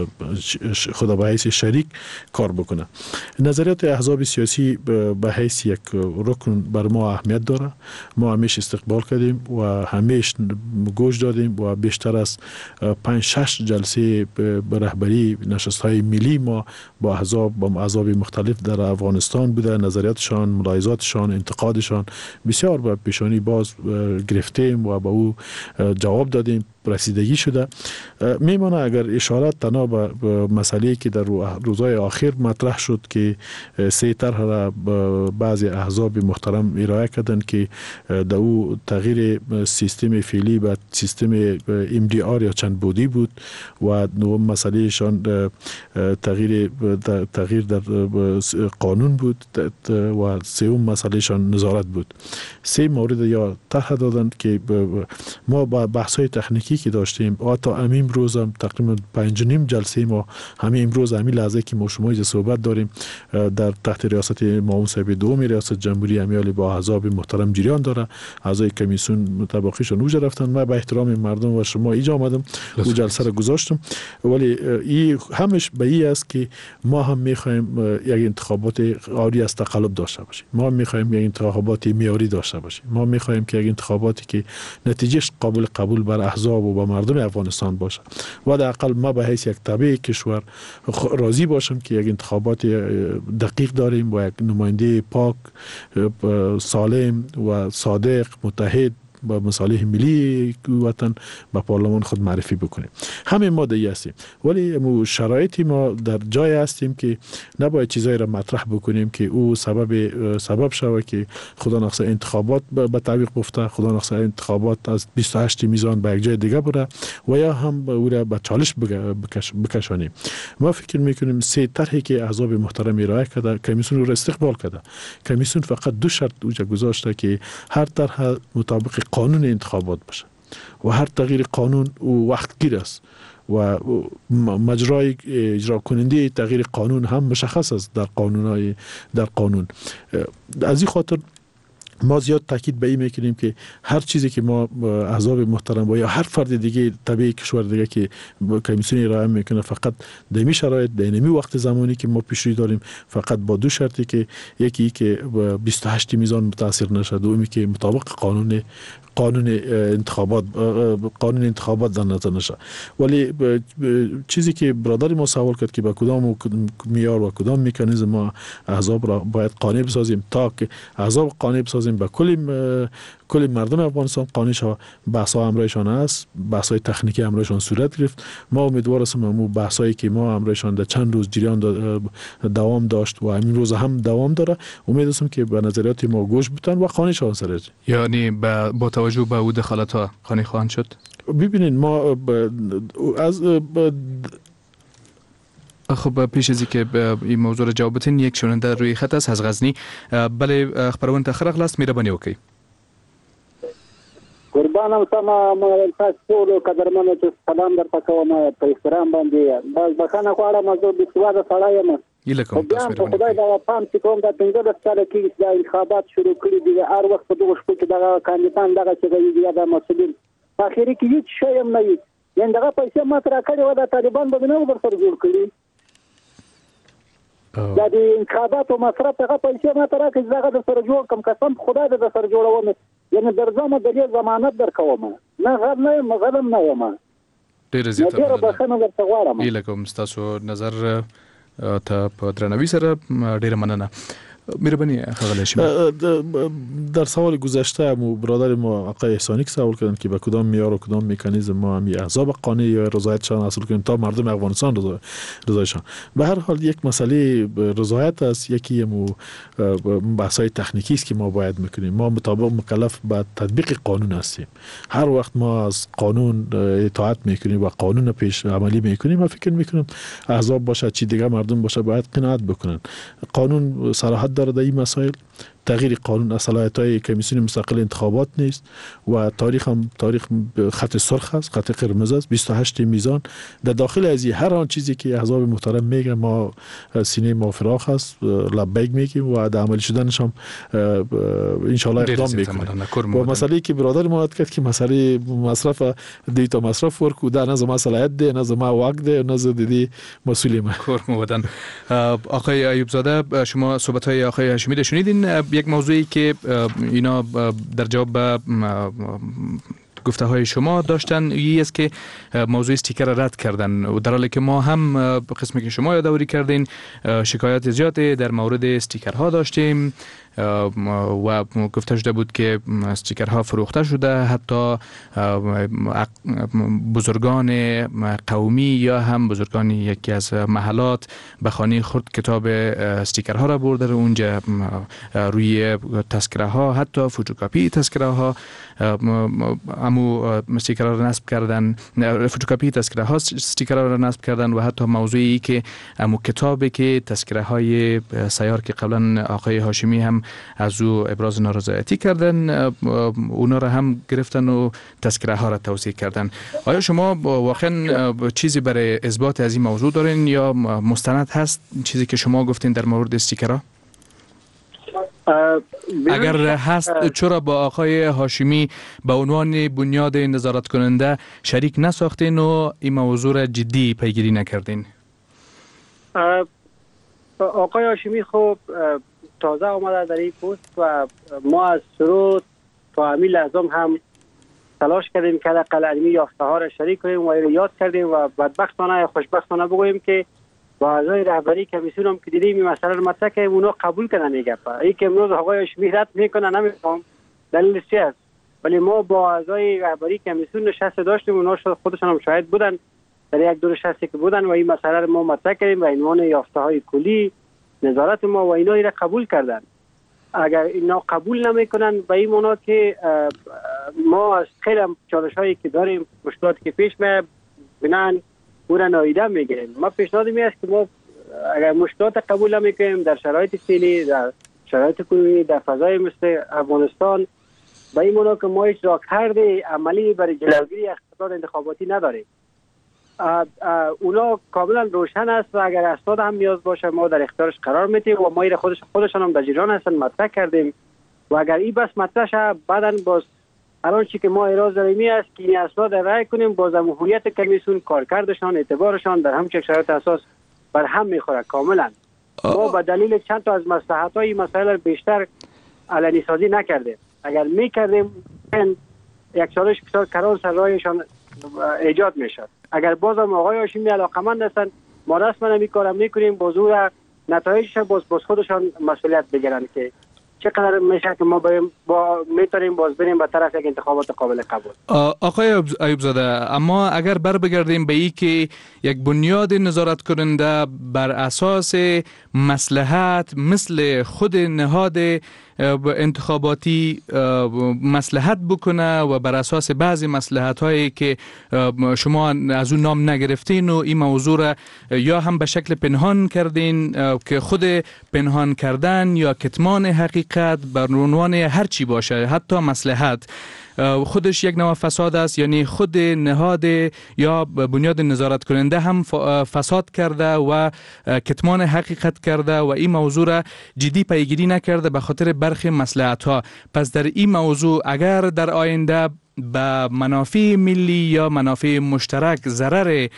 خود به حیث شریک کار بکنه. نظریات احزاب سیاسی به حیث یک رکن بر ما اهمیت داره. ما همیشه استقبال کردیم و همیشه گوش دادیم و بیشتر از 5-6 جلسه به رهبری نشست‌های ملی ما با احزاب مختلف در افغانستان بوده. نظریاتشان، ملاحظاتشان، انتقادشان بسیار به پیشانی باز گرفتیم و به او جواب دادیم. رسیدگی شده. میمونه اگر اشاره تنها به مسئله که در روزهای آخر مطرح شد که 3 طرح را بعضی احزاب محترم ارائه کردند که در او تغییر سیستم فعلی به سیستم MDR یا چند بودی بود و نوع مسئله شان تغییر در قانون بود و سوم مسئله شان نظارت بود. 3 مورد یا طرح دادند که ما با بحث‌های تکنیکی که داشتیم و تا همین روز هم تقریبا 5.5 جلسه ما همین امروز همین لحظه که ما شما صحبت داریم در تحت ریاست معاون صاحب دوم ریاست جمهوری امیالی با احزاب محترم جریان داره. اعضای کمیسیون متباقیشون اوج رفتن. من به احترام مردم و شما اینجا آمدم او جلسه را گذاشتم، ولی این همش به این است که ما هم می‌خوایم یک انتخابات عاری از تقلب داشته باشیم. ما می‌خوایم یک انتخابات معیاری داشته باشیم. ما می‌خوایم که یک انتخاباتی که نتیجهش قابل قبول بر احزاب و با مردم افغانستان باشه و حداقل ما به حیث یک تابع کشور راضی باشم که یک انتخابات دقیق داریم و یک نماینده پاک، سالم و صادق، متحد با مصالح ملی وطن به پارلمان خود معرفی بکنیم. همین ما دیگه هستیم، ولی شرایطی ما در جای هستیم که نباید چیزایی را مطرح بکنیم که او سبب شوه که خدا نخواسته انتخابات به تعویق بفته، خدا نخواسته انتخابات از 28 میزان به یک جای دیگه بره و یا هم او را به چالش بکشانیم. ما فکر میکنیم 3 طرحی که احزاب محترم ارائه کرده کمیسیون رو استقبال کرده. کمیسیون فقط 2 شرط اوجا گذاشته که هر طرح مطابق قانون انتخابات باشه و هر تغییر قانون او وقتگیر است و مجرای اجرا کننده تغییر قانون هم مشخص است در قانون. از این خاطر ما زیاد تاکید به این میکنیم که هر چیزی که ما احزاب محترم و یا هر فرد دیگه طبیعی کشور دیگه که کمیسیون ارائه میکنه فقط در این شرایط در این وقت زمانی که ما پیش روی داریم فقط با 2 شرطی که یکی که 28 میزان متاثر نشه، دومی که مطابق قانون انتخابات در نظر نشه. ولی چیزی که برادر ما سوال کرد که با کدام معیار و کدام مکانیزم ما احزاب را باید قانع بسازیم تا که احزاب قانع بسازیم به کل مردم افغانستان قانع شود. بحث‌ها امرایشان است، بحث‌های تکنیکی امرایشان صورت گرفت. ما امیدوار هستیم امو بحثایی که ما امرایشان در چند روز جریان دوام داشت و همین روز هم دوام داره، امید هستم که به نظریات ما گوش بدن و قانع شوند سر. یعنی با توجه به او دخالت‌ها قانع خواهند شد. ببینید ما خب پیش از اینکه این موضوع را جواب بدین یک شنونده روی خط است از غزنی. بله خبرون تاخیر اخلاص مهربانی وکړئ. قربانم سما تاسو ټول قدرمنو ته سلام درته کوم په احترام باندې بخښنه غواړم زه د سواده سړی یم. یلکم تاسو مهرباني. خدای دا پام چې کوم دا 15 سال کې د انتخابات شروع کړي دي هر وخت په دغه شپه کې دا کاندیدان دغه چې دی دا مسؤلین اخیری کې هیڅ شی هم نه وي. یان دغه پیسې ماته راکړي و د طالبان به نه ورسره جوړ کړي. دا د انتخاباتو مصرف هغه پیسې ماته راکړي زغه د سره جوړ کم قسم خدای د سره جوړوم. یعنی درځم د دې ضمانت درکوم نه غر نه مغلم نه یم. ډیر زیات بخښنه درته غواړم. یلکم تاسو نظر ته په درناوي سره ډیر مننه. مهربانی خغل هاشمی. در سوال گذشته برادر ما آقای احسانی که سوال کردن که به کدام معیار و کدام مکانیزم ما هم احزاب قانع یا رضایتشان حاصل کنیم تا مردم افغانستان رضایتشان. به هر حال یک مسئله رضایت است، یکی بحث‌های تکنیکی است که ما باید میکنیم. ما مطابق مکلف به تطبیق قانون هستیم. هر وقت ما از قانون اطاعت میکنیم و قانون پیش عملی میکنیم. ما فکر میکنم احزاب باشه چی دیگه مردم باشه باید قناعت بکنن. قانون صراحت داره در این مسائل. تغییر قانون از صلاحیت‌های کمیسیون مستقل انتخابات نیست و تاریخ خط سرخ است، خط قرمز است، 28 میزان. در داخل از هر آن چیزی که احزاب محترم میگه ما سینه ما فراخ است، لبیک میگیم و در عمل شدنش هم ان شاء الله اقدام میکنیم. و مسئله که برادر ما کرد که مسئله مصرف دیتا مصرف ورکو در نظر ما صلاحیت ده، نظر ما وقت ده، نظر دیدی مسئول ما کور مودن. آقای ایوب زاده شما صحبت‌های آقای هاشمی شنیدین. یک موضوعی که اینا در جواب به گفته های شما داشتن این است که موضوع استیکر رد کردن و در حالی که ما هم قسمی که شما یادآوری کردین شکایات زیادی در مورد استیکرها داشتیم و گفته شده بود که استیکرها فروخته شده، حتی بزرگان قومی یا هم بزرگان یکی از محلات به خانه خود کتاب استیکرها را برده اونجا روی تذکره ها، حتی فوتوکاپی تذکره ها امو استیکر را نصب کردن، فوتوکاپی تذکره ها استیکر را نصب کردن و حتی موضوعی که امو کتابی که تذکره های سیار که قبلا آقای هاشمی هم از او ابراز نارضایتی کردن، اونا را هم گرفتن و تذکره ها را توزیع کردن. آیا شما واقعا چیزی برای اثبات از این موضوع دارین یا مستند هست چیزی که شما گفتین در مورد استیکرها؟ اگر هست چرا با آقای هاشمی به عنوان بنیاد نظارت کننده شریک نساختین و این موضوع را جدی پیگیری نکردین؟ آقای هاشمی خب تازه آمده در این پست و ما از شروع تا همین لحظه هم تلاش کردیم که حداقل علمی یافته ها را شریک کنیم و یاد کردیم و بدبختانه یا خوشبختانه بگوییم که با اعضای رهبری کمیسیون هم که دیدیم این مسئله رو مطرح کردیم، اونا قبول کردن این گپ. این که امروز آقای هاشمی رد میکنه نمیفهم دلیل چی است، ولی ما با اعضای رهبری کمیسیون نشست داشتیم، اونا خودشون هم شاهد بودن در یک دور نشستی که بودن و این مسئله رو ما مطرح کردیم و عنوان یافته های کلی نظارت ما و اینا را قبول کردن. اگر اینا قبول نمیکنن به این معنا که ما از خیلی چالش هایی که داریم، مشکلاتی که پیش میاد بنان او را نادیده میگیریم. ما پیشنهاد می است که ما اگر مشکلات قبول نمیکنیم در شرایط فعلی، در شرایط کنونی، در فضای مثل افغانستان، به این معنا که ما هیچ راهکرد عملی برای جلوگیری از فساد انتخاباتی نداریم. اونا کاملا روشن است و اگر اسناد هم نیاز باشه ما در اختیارش قرار میدیم و ما این خودشان هم در جریان هستن مطرح کردیم و اگر این بس مطرح شه بعداً باز الان چی که ما اعتراض داریم است که این اسناد رای کنیم باز جمهوریت کمیسیون، کارکردشان، اعتبارشان در همچین شرایط اساس بر هم میخوره کاملا. ما به دلیل چند تا از مصلحت‌های مسائل بیشتر علنی سازی نکردیم. اگر میکردیم یک چالش بسیار کلان سر راهشان ایجاد میشد. اگر بازم آقای هاشمی علاقمند هستند ما رسما این کارا میکنیم، بازور نتایجش باز خودشان مسئولیت بگیرن که چقدر میشه که ما میتونیم باز بریم به طرف یک انتخابات قابل قبول. آقای ایوب زاده، اما اگر بگردیم به این که یک بنیاد نظارت کننده بر اساس مصلحت مثل خود نهاد انتخاباتی مصلحت بکنه و بر اساس بعضی مصلحت هایی که شما از اون نام نگرفتین و این موضوع را یا هم به شکل پنهان کردین که خود پنهان کردن یا کتمان حقیقت بر عنوان هر چی باشه، حتی مصلحت خودش یک نوع فساد است، یعنی خود نهاد یا بنیاد نظارت کننده هم فساد کرده و کتمان حقیقت کرده و این موضوع را جدی پیگیری نکرده به خاطر برخی مصلحت ها. پس در این موضوع اگر در آینده به منافع ملی یا منافع مشترک ضرر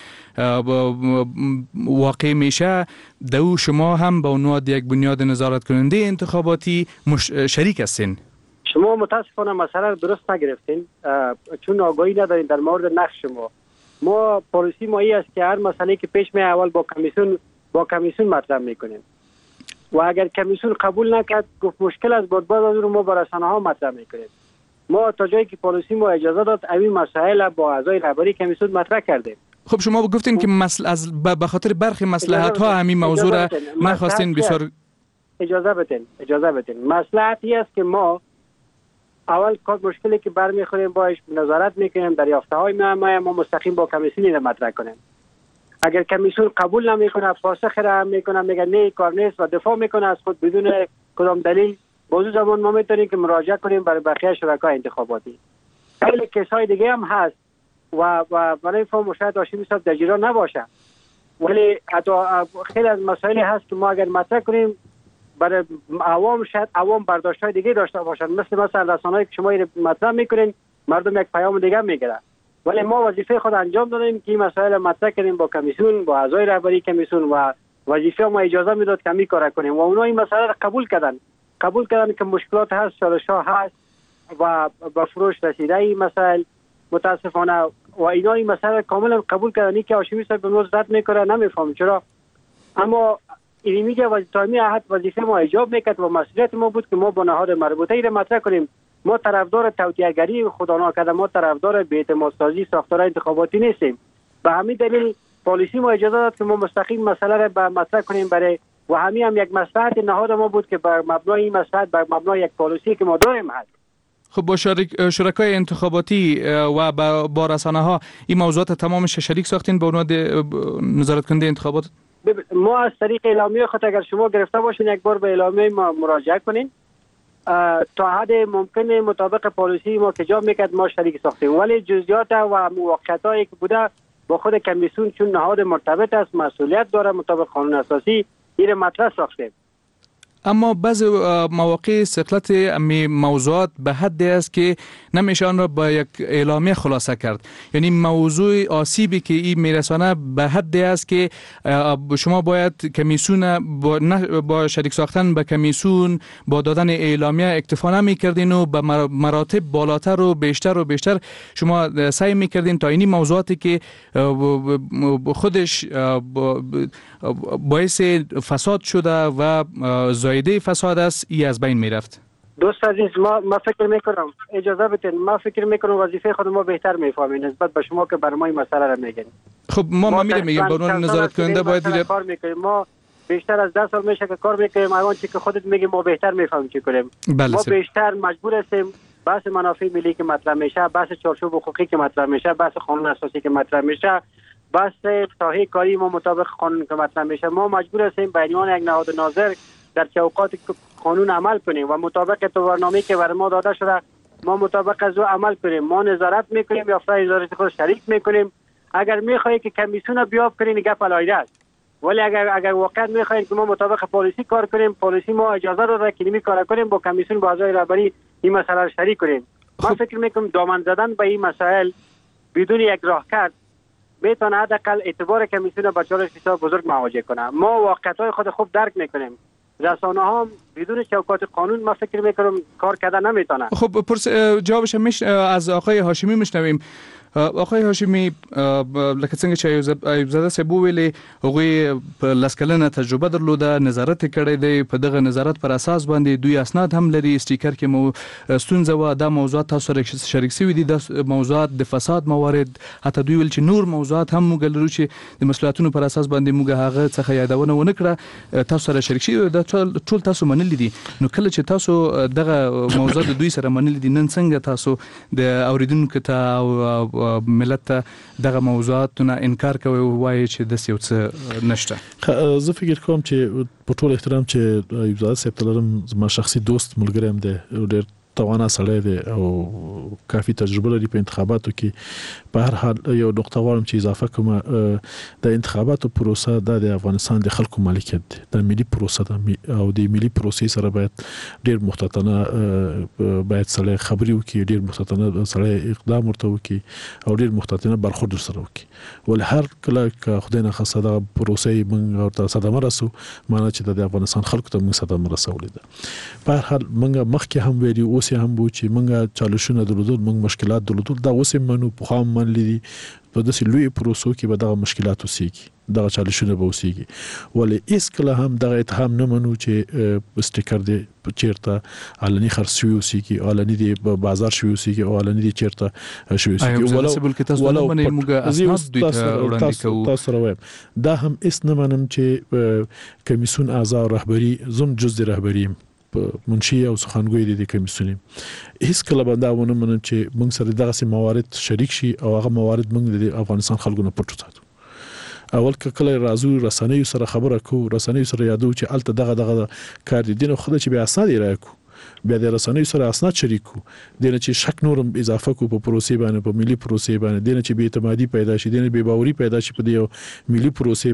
واقع میشه، دو شما هم به عنوان یک بنیاد نظارت کننده انتخاباتی شریک هستین. شما متاسفانه مسئله رو درست نگرفتین چون آگاهی ندارین در مورد نقش ما پالیسی ما ای است که هر مسئله که پیش میاد اول با کمیسیون مطرح میکنیم و اگر کمیسیون قبول نکرد گفت مشکل است بعد از اون ما با رسانه ها مطرح میکنیم. ما تا جایی که پالیسی ما اجازه داد این مسائل با اعضای رهبری کمیسیون مطرح کردیم. خب شما گفتین که به خاطر برخی مصلحت ها همین موضوع را نخواستین. بسیار اجازه بدین. مصلحتی است که ما اول کار مشکلی که برمیخوریم باش نظارت میکنیم، دریافته‌های ما مستقیم با کمیسیون را مطرح کنیم. اگر کمیسیون قبول نمیکنه پاسخ را میکنه میگه نه کار نیست و دفاع میکنه از خود بدون کدام دلیل، باز زمان ما میتونیم که مراجعه کنیم برای بقیه شرکای انتخاباتی. خیلی کسای دیگه هم هست و برای فهم شاید هاشمی صاحب در جریان نباشه، ولی خیلی از مسائلی هست که ما اگر مطرح کنیم برای عوام شاید عوام برداشت‌های دیگه داشته باشن، مثلا رسانه‌ای که شما مطرح میکنین مردم یک پیام دیگه میگیرن، ولی ما وظیفه خود انجام دادیم که این مسائل مطرح کردیم با کمیسیون، با اعضای رهبری کمیسیون و وظیفه ما اجازه میداد که می کار کنیم و اونا این مسائل را قبول کردن که مشکلات هست، چالش‌ها هست و با فروش رسیده این مسائل متاسفانه و اینا این مسائل کاملا قبول کردن که هاشمی صاحب امروز رد میکنه. نمیفهم چرا، اما اینمیجا و تایمی عهد وظیفه ما ایجاب میکرد و مسئولیت ما بود که ما با نهاد مربوطه ای را مطرح کنیم. ما طرفدار توطئه‌گری خدا ناکرده، ما طرفدار بی‌اعتمادسازی ساختار انتخاباتی نیستیم. به همین دلیل پالیسی ما اجازه داد که ما مستقیم مسئله را به مطرح کنیم برای و همین هم یک مصلحت نهاد ما بود که بر مبنای این مصلحت بر مبنای یک پالیسی که ما داریم هست. خب با شرکای انتخاباتی و با رسانه ها این موضوعات تمامش شریک ساختین به عنوان نظارت کننده انتخابات؟ ما از طریق اعلامیه خود اگر شما گرفته باشین یک بار به اعلامیه ما مراجعه کنین، تا حد ممکن مطابق پالیسی ما که جا میکرد ما شریک ساختیم، ولی جزئیات و موقعیتایی که بوده با خود کمیسیون چون نهاد مرتبط است مسئولیت داره مطابق قانون اساسی این مطرح ساختیم. اما بعض مواقع استقلال امی موضوعات به حدی است که نمیشه آن را با یک اعلامیه خلاصه کرد. یعنی موضوع آسیبی که این میرسانه به حدی است که شما باید کمیسیون با شریک ساختن به کمیسیون با دادن اعلامیه اکتفا نمی‌کردین و به مراتب بالاتر و بیشتر شما سعی می‌کردین تا این موضوعاتی که خودش باعث فساد شده و زایده فساد است ای از بین میرفت. دوست عزیز ما فکر میکنم اجازه بدین، ما فکر میکنم وظیفه خود ما بهتر میفهمیم نسبت به شما که بر ما این مسئله را میگین. خب ما میگیم به عنوان نظارت کننده باید کار میکنیم. ما بیشتر از 10 سال میشه که کار میکنیم، الان چی که خودت میگی ما بهتر میفهمیم چی کنیم. ما بیشتر مجبور هستیم بحث منافع ملی که مطرح میشه، بحث چارچوب حقوقی که مطرح میشه، بحث قانون اساسی که مطرح میشه، بحث ساحه کاری ما مطابق قانون که مطرح میشه، ما مجبور هستیم به عنوان یک نهاد ناظر در چوکات قانون عمل کنیم و مطابق برنامه‌ای که بر ما داده شده ما مطابق از او عمل کنیم. ما نظارت میکنیم یا افراد نظارت خود شریک میکنیم. اگر میخواهید که کمیسیون بیاب کنین گپ علایده است، ولی اگر واقعا میخواهید که ما مطابق پالیسی کار کنیم، پالیسی ما اجازه داده که نمی کار کنیم با کمیسیون با اعضای رهبری این مسئله را شریک کنیم. من فکر میکنم دامن زدن به این مسائل بدون یک راهکرد میتونه حداقل اعتبار کمیسیون با چالش بسیار بزرگ مواجه کنه. ما واقعیت‌های خود خوب درک میکنیم. رسانه ها بدون چوکات قانون ما فکر میکنم کار کردن نمیتونه. خب جوابش از آقای هاشمی میشنویم. آقای هاشمی لکه څنګه چې ایوب زاده صاحب ویلي هغوی لسکلنه تجربه درلوده، نظارت کړی دی، په دغه نظارت پر اساس باندې دوی اسناد هم لري، استیکر کې مو ستونزه و دا موضوعات تاسو سره شریک شوي دي، د موضوعات د فساد موارد، حتی دوی ویل چې نور موضوعات هم موږ لرو چې د مسؤلیتونو پر اساس باندې موږ هغه څخه یادونه ونه کړه، تاسو سره شریک شوي دا ټول تاسو منلي دي. نو کله چې تاسو دغه موضوع د دوی سره منلي دي، نن څنګه تاسو د اوریدونکو ته او ملت ته دغه موضوعاتونه انکار کوي او وایي چې د یو څه نشته؟ زه فکر کوم چې په ټول احترام چې ایوب زاده صاحب تلرم زما شخصي دوست ملګری هم دی، ډېر توانا سړی دی او کافي تجربه لري په انتخاباتو کې. په هر حال یو نقطه غواړم چې اضافه کوم، د انتخاباتو پروسه د افغانستان د خلکو ملکیت دی، د ملي پروسه ده او د ملي پروسې سره باید ډېر محتاطانه باید سړی خبري وکړي، ډېر محتاطانه سړی اقدام ورته وکړي او ډېر محتاطانه برخورد سره وکړي. ول هر کله که خدای نه خاصه د پروسې موږ ورته صدمه رسو، معنی چې د افغانستان خلکو ته موږ صدمه رسولې ده. په هر حال موږ مخکې هم ویلي اوس هم بو چې موږ چالشونه درلودل، موږ مشکلات درلودل، دا اوس هم منو په خام من لیدي په داسې لوی پروسو کې به دغه مشکلات وسیږي، دغه چالشونه به وسیږي. ولی هیڅ کله هم دغه اتهام نه منو چې استیکر دی چیرته علني خرڅوي وسیږي، علني دی بازار شوی وسیږي او علني دی چیرته شوی وسیږي. ولو موږ اساس دوی ته وړاندې کوو. تاسو راویم دا هم اس نه منم چې کمیسیون اعضا رهبری زم جز رهبریم منشي او سخنګوي د کمیسیون هیڅ کله باندې ونه منم چې موږ سره دغه موارد شریک شي او هغه موارد موږ د افغانستان خلکو نه پټ ساتو. اول کله راځو رسنیو سره خبره کو، رسنیو سره یادو چې الته دغه کار دي نه خو چې بیا اسناد راکو، بیا د رسنیو سره اسناد شریکو، دنه چې شک نورم اضافه کو په پروسې باندې، په ملي پروسې باندې، دنه چې بې اعتمادي پیدا شي، دنه بې باوري پیدا شي په دې ملي پروسې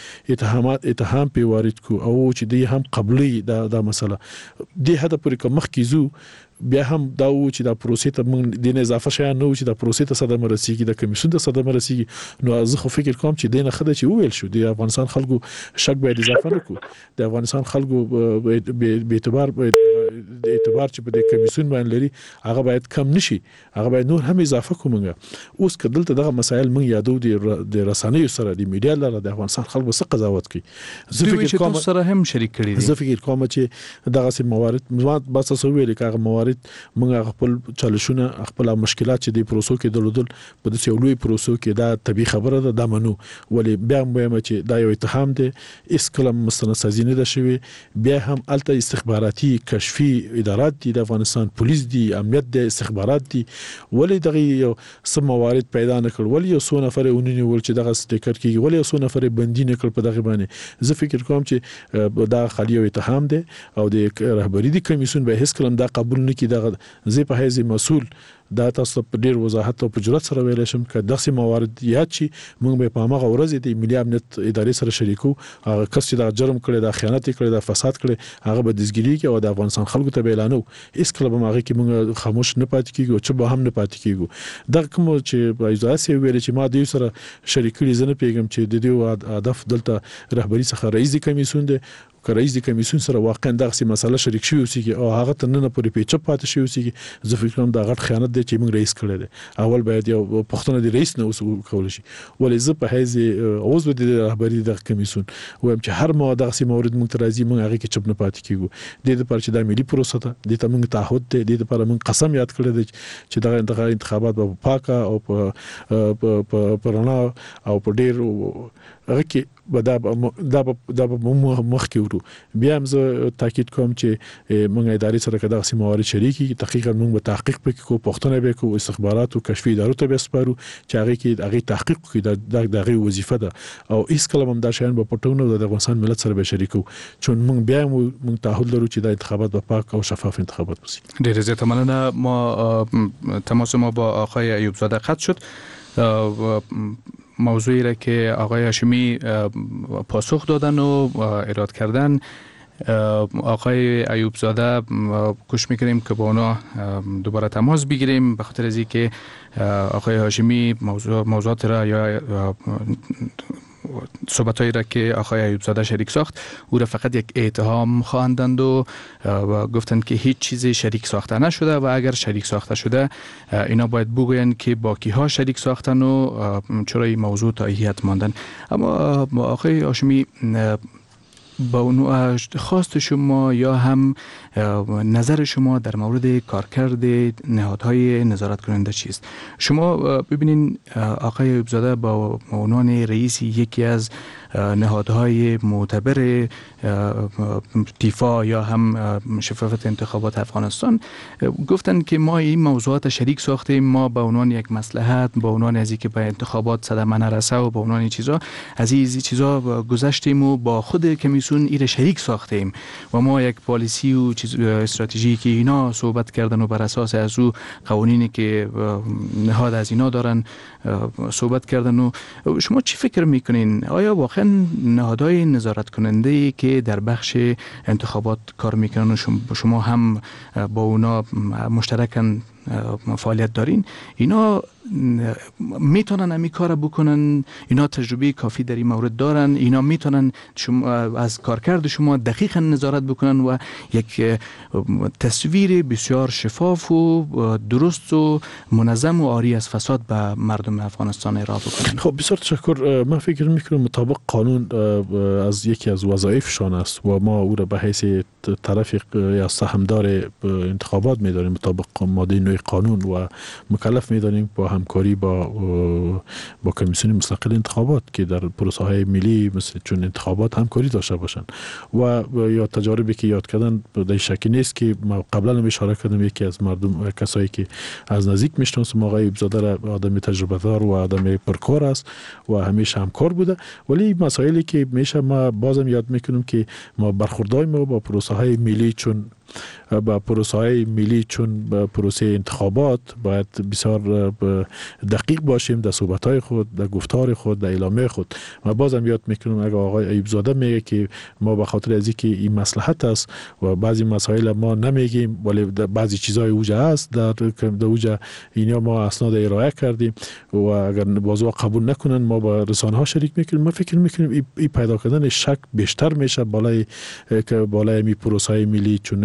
باندې، اتهام په وارد کو او چې دې هم قبلي دا مسله دې هدا پورې کومخ کیزو بیا هم دا و چې دا پروسې ته موږ د اضافه شیان نو چې دا پروسې ته صدمه رسیږي، د کمیسیون ته صدمه رسیږي. نو زه خو فکر کوم چې دینه خدای چې ویل شو د افغانستان خلکو شک باید اضافه نکړو، د افغانستان خلکو به اعتبار اعتبار چې په دې کمیسیون باندې لري هغه باید کم نشي، هغه باید نور هم اضافه کومنګ. اوس کدلته دغه مسایل موږ یادو د رسنیو سره د میډیا لپاره د افغانستان خلکو څه قضاوت کوي. زه فکر کوم سره هم شریک کړي دي. زه فکر کوم چې دغه سي موارد بس سوي لیکه موارد موږ خپل چالشونه خپل مشکلات چې د پروسو کې درلودل په دې یو لوی پروسو کې دا طبي خبره ده د منو، ولی بیا هم چې دا یو اتهام دی اس کلم مستندسازي نه ده شوی. بیا هم الته استخباراتي کشفي ادارات دي د افغانستان، پولیس دي، امنیت دي، استخبارات دي، ولی دغه یو سم موارد پیدا نکړ، ولی یو څو نفر ونی ول چې دغه سټیکر کیږي، ولی یو څو نفر بندي نکړ په دغه باندې. زه فکر کوم چې دا خالي یو اتهام دی او د رهبری دي کمیسیون به هیڅ کلم دا قبول نه کړي. دغه زه په هیڅ مسؤل دا تاسو په ډیر وضاحت او په جرأت سره ویل شم چې دغه موارد یاد شي موږ به په هغه ورځ د ملي امنیت ادارې سره شریکو، هغه کس چې دا جرم کړی، دا خیانت کړی، دا فساد کړی، هغه به دزګیری کې او د افغانستان خلکو ته اعلانو. اس کله به هغه کې موږ خاموش نه پاتې کیږو، چې به هم نه پاتې کیږو. دا کوم چې پایزاسي ویل چې ما دوی سره شریکړي زنه پیغام چې د دې هدف دلته رهبری څخه رئیس کمیسیون دی که رئیس د کمیسیون سره واقعا دغه مسله شریک شي اوسېږي او هغه ته نه پورې پیچ پاتې شي اوسېږي. زه فکر کوم دا غټ خیانت دی چې موږ رئیس کړی دی. اول باید یو پښتنه د رئیس نه وکول شي. ولې زه په هیڅ عضو د رهبری د کمیسیون وایم چې هر ما دغه مورد موږ ترازی موږ هغه کې چپ نه پاتې کیږو. د دې لپاره چې دا ملي پروسه ده، د ته موږ تعهد دی، د دې لپاره موږ قسم یاد کړی دی چې دغه انتخابات به پاکه او په رڼا او په ډیر هغه کې دا مخ کې ورو. بیا هم زه تاکید کوم چې موږ ادارې سره کدا غسی موارد شریکي تحقیق موږ به تحقیق وکړو، پښتنه به کو استخبارات او کشفي ادارو ته به سپارو چې هغه کې هغه تحقیق کوي، دغه وظیفه ده او هیڅ کله هم دا شین په پټونو د افغانستان ملت سره به شریکو چون موږ بیا موږ تعهد لرو چې د انتخابات به پاک او شفاف انتخابات وشي. ډیر زیات مننه. ما تماس ما با آقای ایوب زاده قطع شد. موضوعی را که آقای هاشمی پاسخ دادن و ایراد کردن، آقای ایوب زاده کوشش میکنیم که با اونا دوباره تماس بگیریم، به خاطر از اینکه آقای هاشمی موضوعات را یا صحبتایی را که آقای ایوب زاده شریک ساخت او را فقط یک اتهام خواندند و گفتند که هیچ چیزی شریک ساخته نشده و اگر شریک ساخته شده اینا باید بگویند که با کیها شریک ساختن و چرا این موضوع تایید ماندن. اما آقای هاشمی با خواست شما یا هم نظر شما در مورد کارکرد نهادهای نظارت کننده چیست؟ شما ببینین آقای ایوب زاده با عنوان رئیس یکی از نهادهای معتبر دفاع یا هم شفافیت انتخابات افغانستان گفتن که ما این موضوعات شریک ساختیم، ما به عنوان یک مصلحت، به عنوان از اینکه به انتخابات صدمه نرسه و به عنوان این چیزا از این چیزا گذشتیم و با خود کمیسیون این شریک ساختیم و ما یک پالیسی و استراتژی که اینا صحبت کردن و بر اساس از او قوانینی که نهاد از اینا دارن صحبت کردن. و شما چی فکر میکنین؟ آیا واقعا نهادهای نظارت کننده که در بخش انتخابات کار میکنن و شما هم با اونا مشترکاً فعالیت دارین، اینا میتونن امی کار بکنن؟ اینا تجربه کافی در این مورد دارن؟ اینا میتونن از کارکرد شما دقیقاً نظارت بکنن و یک تصویر بسیار شفاف و درست و منظم و عاری از فساد به مردم افغانستان ارائه بکنن؟ خب بسیار تشکر. من فکر میکنم مطابق قانون از یکی از وظایفشان است و ما او را به حیث طرف یا سهمدار انتخابات میدانیم مطابق ماده 9 قانون و مکلف میدانیم با همکاری با کمیسیون مستقل انتخابات که در پروسه های ملی مثل چون انتخابات همکاری داشته باشند و یا تجاربی که یاد کردن در شکی نیست که ما قبلا هم اشاره کردم یکی از مردم کسایی که از نزدیک میشناسم آقای ایوب زاده آدم تجربه دار و آدم پرکار است و همیشه همکار بوده. ولی مسائلی که میشه ما بازم یاد میکنم که ما برخوردای ما با پروسه های ملی چون با پروسه های ملی چون با پروسه انتخابات باید بسیار دقیق باشیم در صحبت های خود، در گفتار خود، در اعلامیه خود. ما بازم یاد میکنم اگر آقای ایوب زاده میگه که ما به خاطر از اینکه این مصلحت است و بعضی مسائل ما نمیگیم ولی بعضی چیزای اوجه است در اوجه اینا ما اسناد ارائه کردیم و اگر بازو قبول نکنن ما با رسانه ها شریک میکنیم. ما فکر میکنیم این پیدا کردن شک بیشتر میشه بالای می پروسه های ملی چون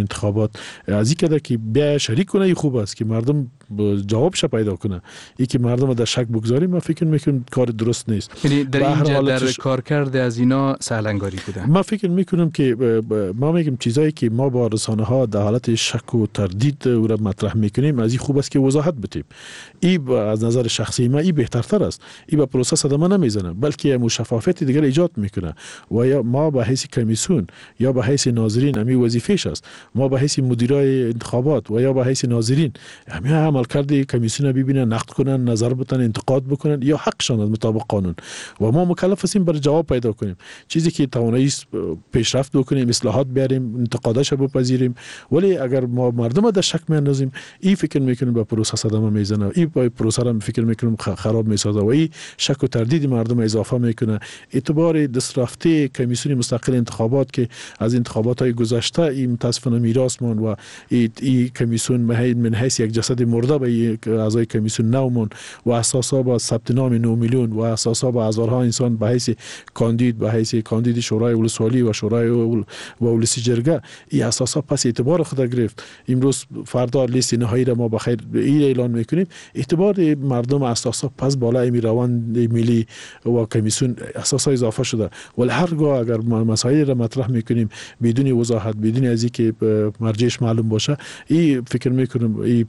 انتخابات از اینکه که بیا شریک کنه خوب است که مردم جوابش پیدا کنه. این که مردم در شک بگذاریم من فکر میکنم کار درست نیست. یعنی در اینجا در کارکرد از اینا سهلنگاری بوده. من فکر میکنم که ما میگم چیزایی که ما با رسانه ها در حالت شک و تردید او را مطرح میکنیم از این خوب است که وضاحت بدیم. این از نظر شخصی ما این بهترتر است. این با پروسه صدمه نمیزنه بلکه مشفافیت دیگر ایجاد میکنه و یا ما به حیث کمیسیون یا به حیث ناظرین همین وظیفه‌اش است. ما به حیث مدیرای انتخابات و یا به حیث ناظرین همین عملکرد کمیسیون ببینن، نقد کنن، نظر بدن، انتقاد بکنن یا حقشان از مطابق قانون و ما مکلف هستیم برای جواب پیدا کنیم. چیزی که توانایی پیشرفت بکنیم، اصلاحات بیاریم، انتقادش بپذیریم. ولی اگر ما مردم در شک میاندازیم این فکر میکنیم به پروسه صدمه میزنه. این پروسه را فکر میکنیم خراب میسازه و این شک و تردید مردم اضافه میکنه. اعتبار دسترفته کمیسیون مستقل انتخابات که از انتخابات های گذشته این متاسفانه میراث مون و این کمیسیون من حیث یک جسد مرده به اعضای کمیسیون نومون و اساسا با ثبت نام 9 میلیون و اساسا با هزارها انسان به حیث کاندید به حیث کاندید شورای ولسوالی و شورای ولسی جرگه این اساسا پس اعتبار خود گرفت. امروز فردا لیست نهایی را ما بخیر این اعلان میکنیم. اعتبار مردم اساسا پس بالا روان ملی و کمیسیون اساسا اضافه شده. ولی هرگاه اگر مسائل را مطرح میکنیم بدون وضاحت بدون از اینکه مرجعش معلوم باشه این فکر میکنم این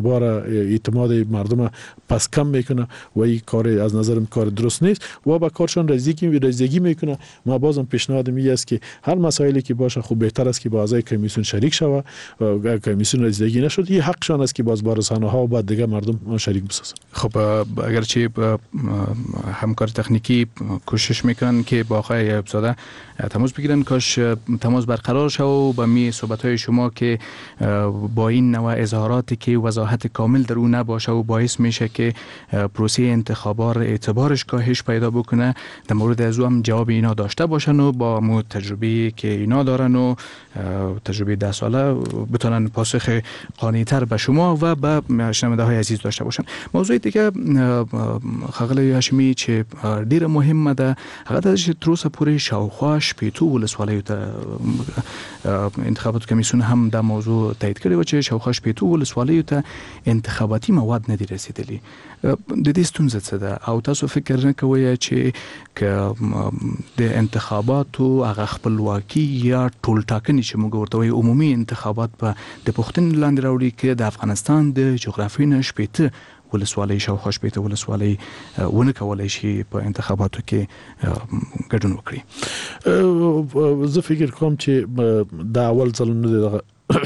اعتماد مردم پس کم میکنه و این کار از نظرم کار درست نیست و با کارشان رسیدگی میکنه. ما بازم پیشنهاد می است که هر مسائلی که باشه خوب بهتر است که با اعضای کمیسیون شریک شوه. اگر کمیسیون رسیدگی نشد این حقشان است که باز با رسانه ها و بعد دیگه مردم شریک بسازن. خب اگرچه همکار تکنیکی کوشش میکنن که با آقای ایوبزاده تماس بگیرن، کاش تماس برقرار شه و با می صحبت های شما که با این نوع اظهاراتی که وضاحت کامل در اون نباشه و باعث میشه که پروسه انتخابات اعتبارش کاهش پیدا بکنه در مورد از هم جواب اینا داشته باشن و با مو تجربه که اینا دارن و تجربه 10 ساله بتونن پاسخ قانعی تر به شما و به شنونده های عزیز داشته باشن. موضوع دیگه ښاغلی هاشمي چې ډیره مهمه ده هغه د چې تر اوسه پورې شاوخوا شپېتو ولسوالیو ته انتخاباتو کمیسیون هم دا موضوع تایید کړی و چې شاوخوا شپېتو ولسوالیو ته انتخاباتي مواد نه دي رسیدلي. د دې ستونزه څه ده او تاسو فکر نه کوئ چې د انتخاباتو هغه خپلواکي یا ټولټاکنې چې موږ ورته وایو عمومي انتخابات په د پوښتنې لاندې راوړي کې د افغانستان د جغرافیې نه شپېته ولسوالۍ شاوخوا شپېته ولسوالۍ ونه کولی شي په انتخاباتو کې ګډون وکړي. زه فکر کوم چې دا اول ځل نه دی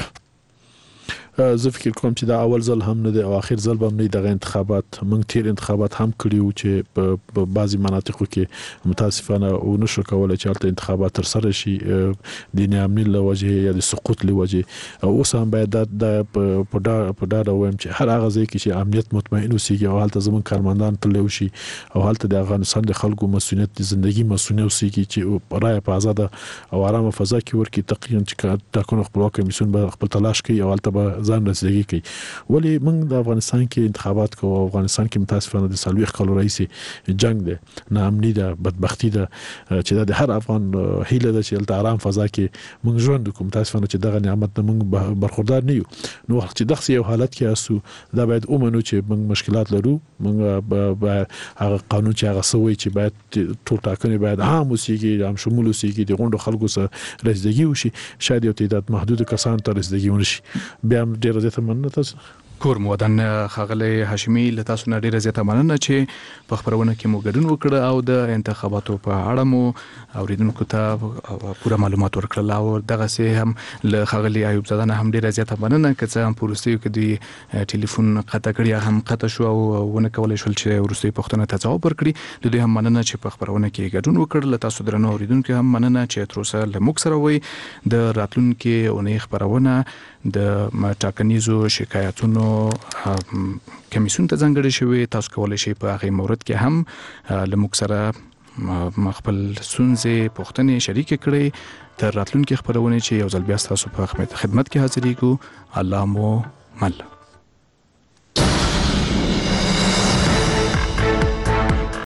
زه فکر کوم چې دا اول ځل هم نه دی او اخر ځل به هم نه دغه انتخابات. موږ تیر انتخابات هم کړي وو چې په بعضي مناطقو کې متاسفانه او نشو کولای چې هلته انتخابات تر سره شي د ناامنۍ له وجې یا د سقوط له وجې. اوس هم باید دا په ډاډه ووایم چې هر هغه ځای کې چې امنیت مطمئن اوسېږي او هلته زموږ کارمندان تللی وشي او هلته د افغانستان د خلکو مسؤلیت د زندگی مسؤلیت اوسېږي چې رایه په ازاده او آرامه فضا کې ورکړي. تقریبا چې ټاکنو خپلواک کمیسیون به خپل تلاش کوي او هلته به ځان رسیدگی کوي. ولی موږ د افغانستان کې انتخابات کوو او افغانستان کې متاسفانه د 40 کالو رئیس جنگ ده، ناامني ده، بدبختی ده چې د هر افغان هیله ده چې د آرام فضا کې موږ ژوند وکړو. متاسفانه چې دغه نعمت نه موږ برخوردار نه یو. نو چې دغه یو حالت کې اسو دا باید اومنو چې موږ مشکلات لرو. موږ هغه قانون چې هغه سوی چې باید ټول ټاکنې باید عام اوسېږي، عام شمول اوسېږي، د غونډو خلکو سره رسیدگی وشي. شاید یو تعداد محدود کسان ته رسیدگی ونشي. بیا هم ډیره زیاته مننه تاسو کور مودن ښاغلی هاشمي له تاسو نه ډیره زیاته مننه چې په خپرونه کې مو ګډون وکړه او د انتخاباتو په اړه مو اوریدونکو ته پوره معلومات ورکړل او دغسې هم له ښاغلي ایوبزاده نه هم ډیره زیاته مننه که څه هم په وروستیو کې دوی ټلیفون قطع کړي هم قطع شو او ونه کولی شول چې وروستۍ پوښتنه ته ځواب ورکړي. د دوی هم مننه چې په خپرونه کې ګډون وکړ. له تاسو درنو اوریدونکو هم مننه چې تر اوسه له موږ سره وئ. د راتلونکې اونۍ خپرونه د ټاکنیزو شکایتونو کمیسیون ته ځانګړې شوې. تاسو کولی شئ په هغې مورد کې هم له موږ سره خپل ستونزې پوښتنې شریکې کړئ. تر راتلونکې خپرونې چې یو ځل بیا ستاسو په خدمت کې حاضرېږو. الله مو مل.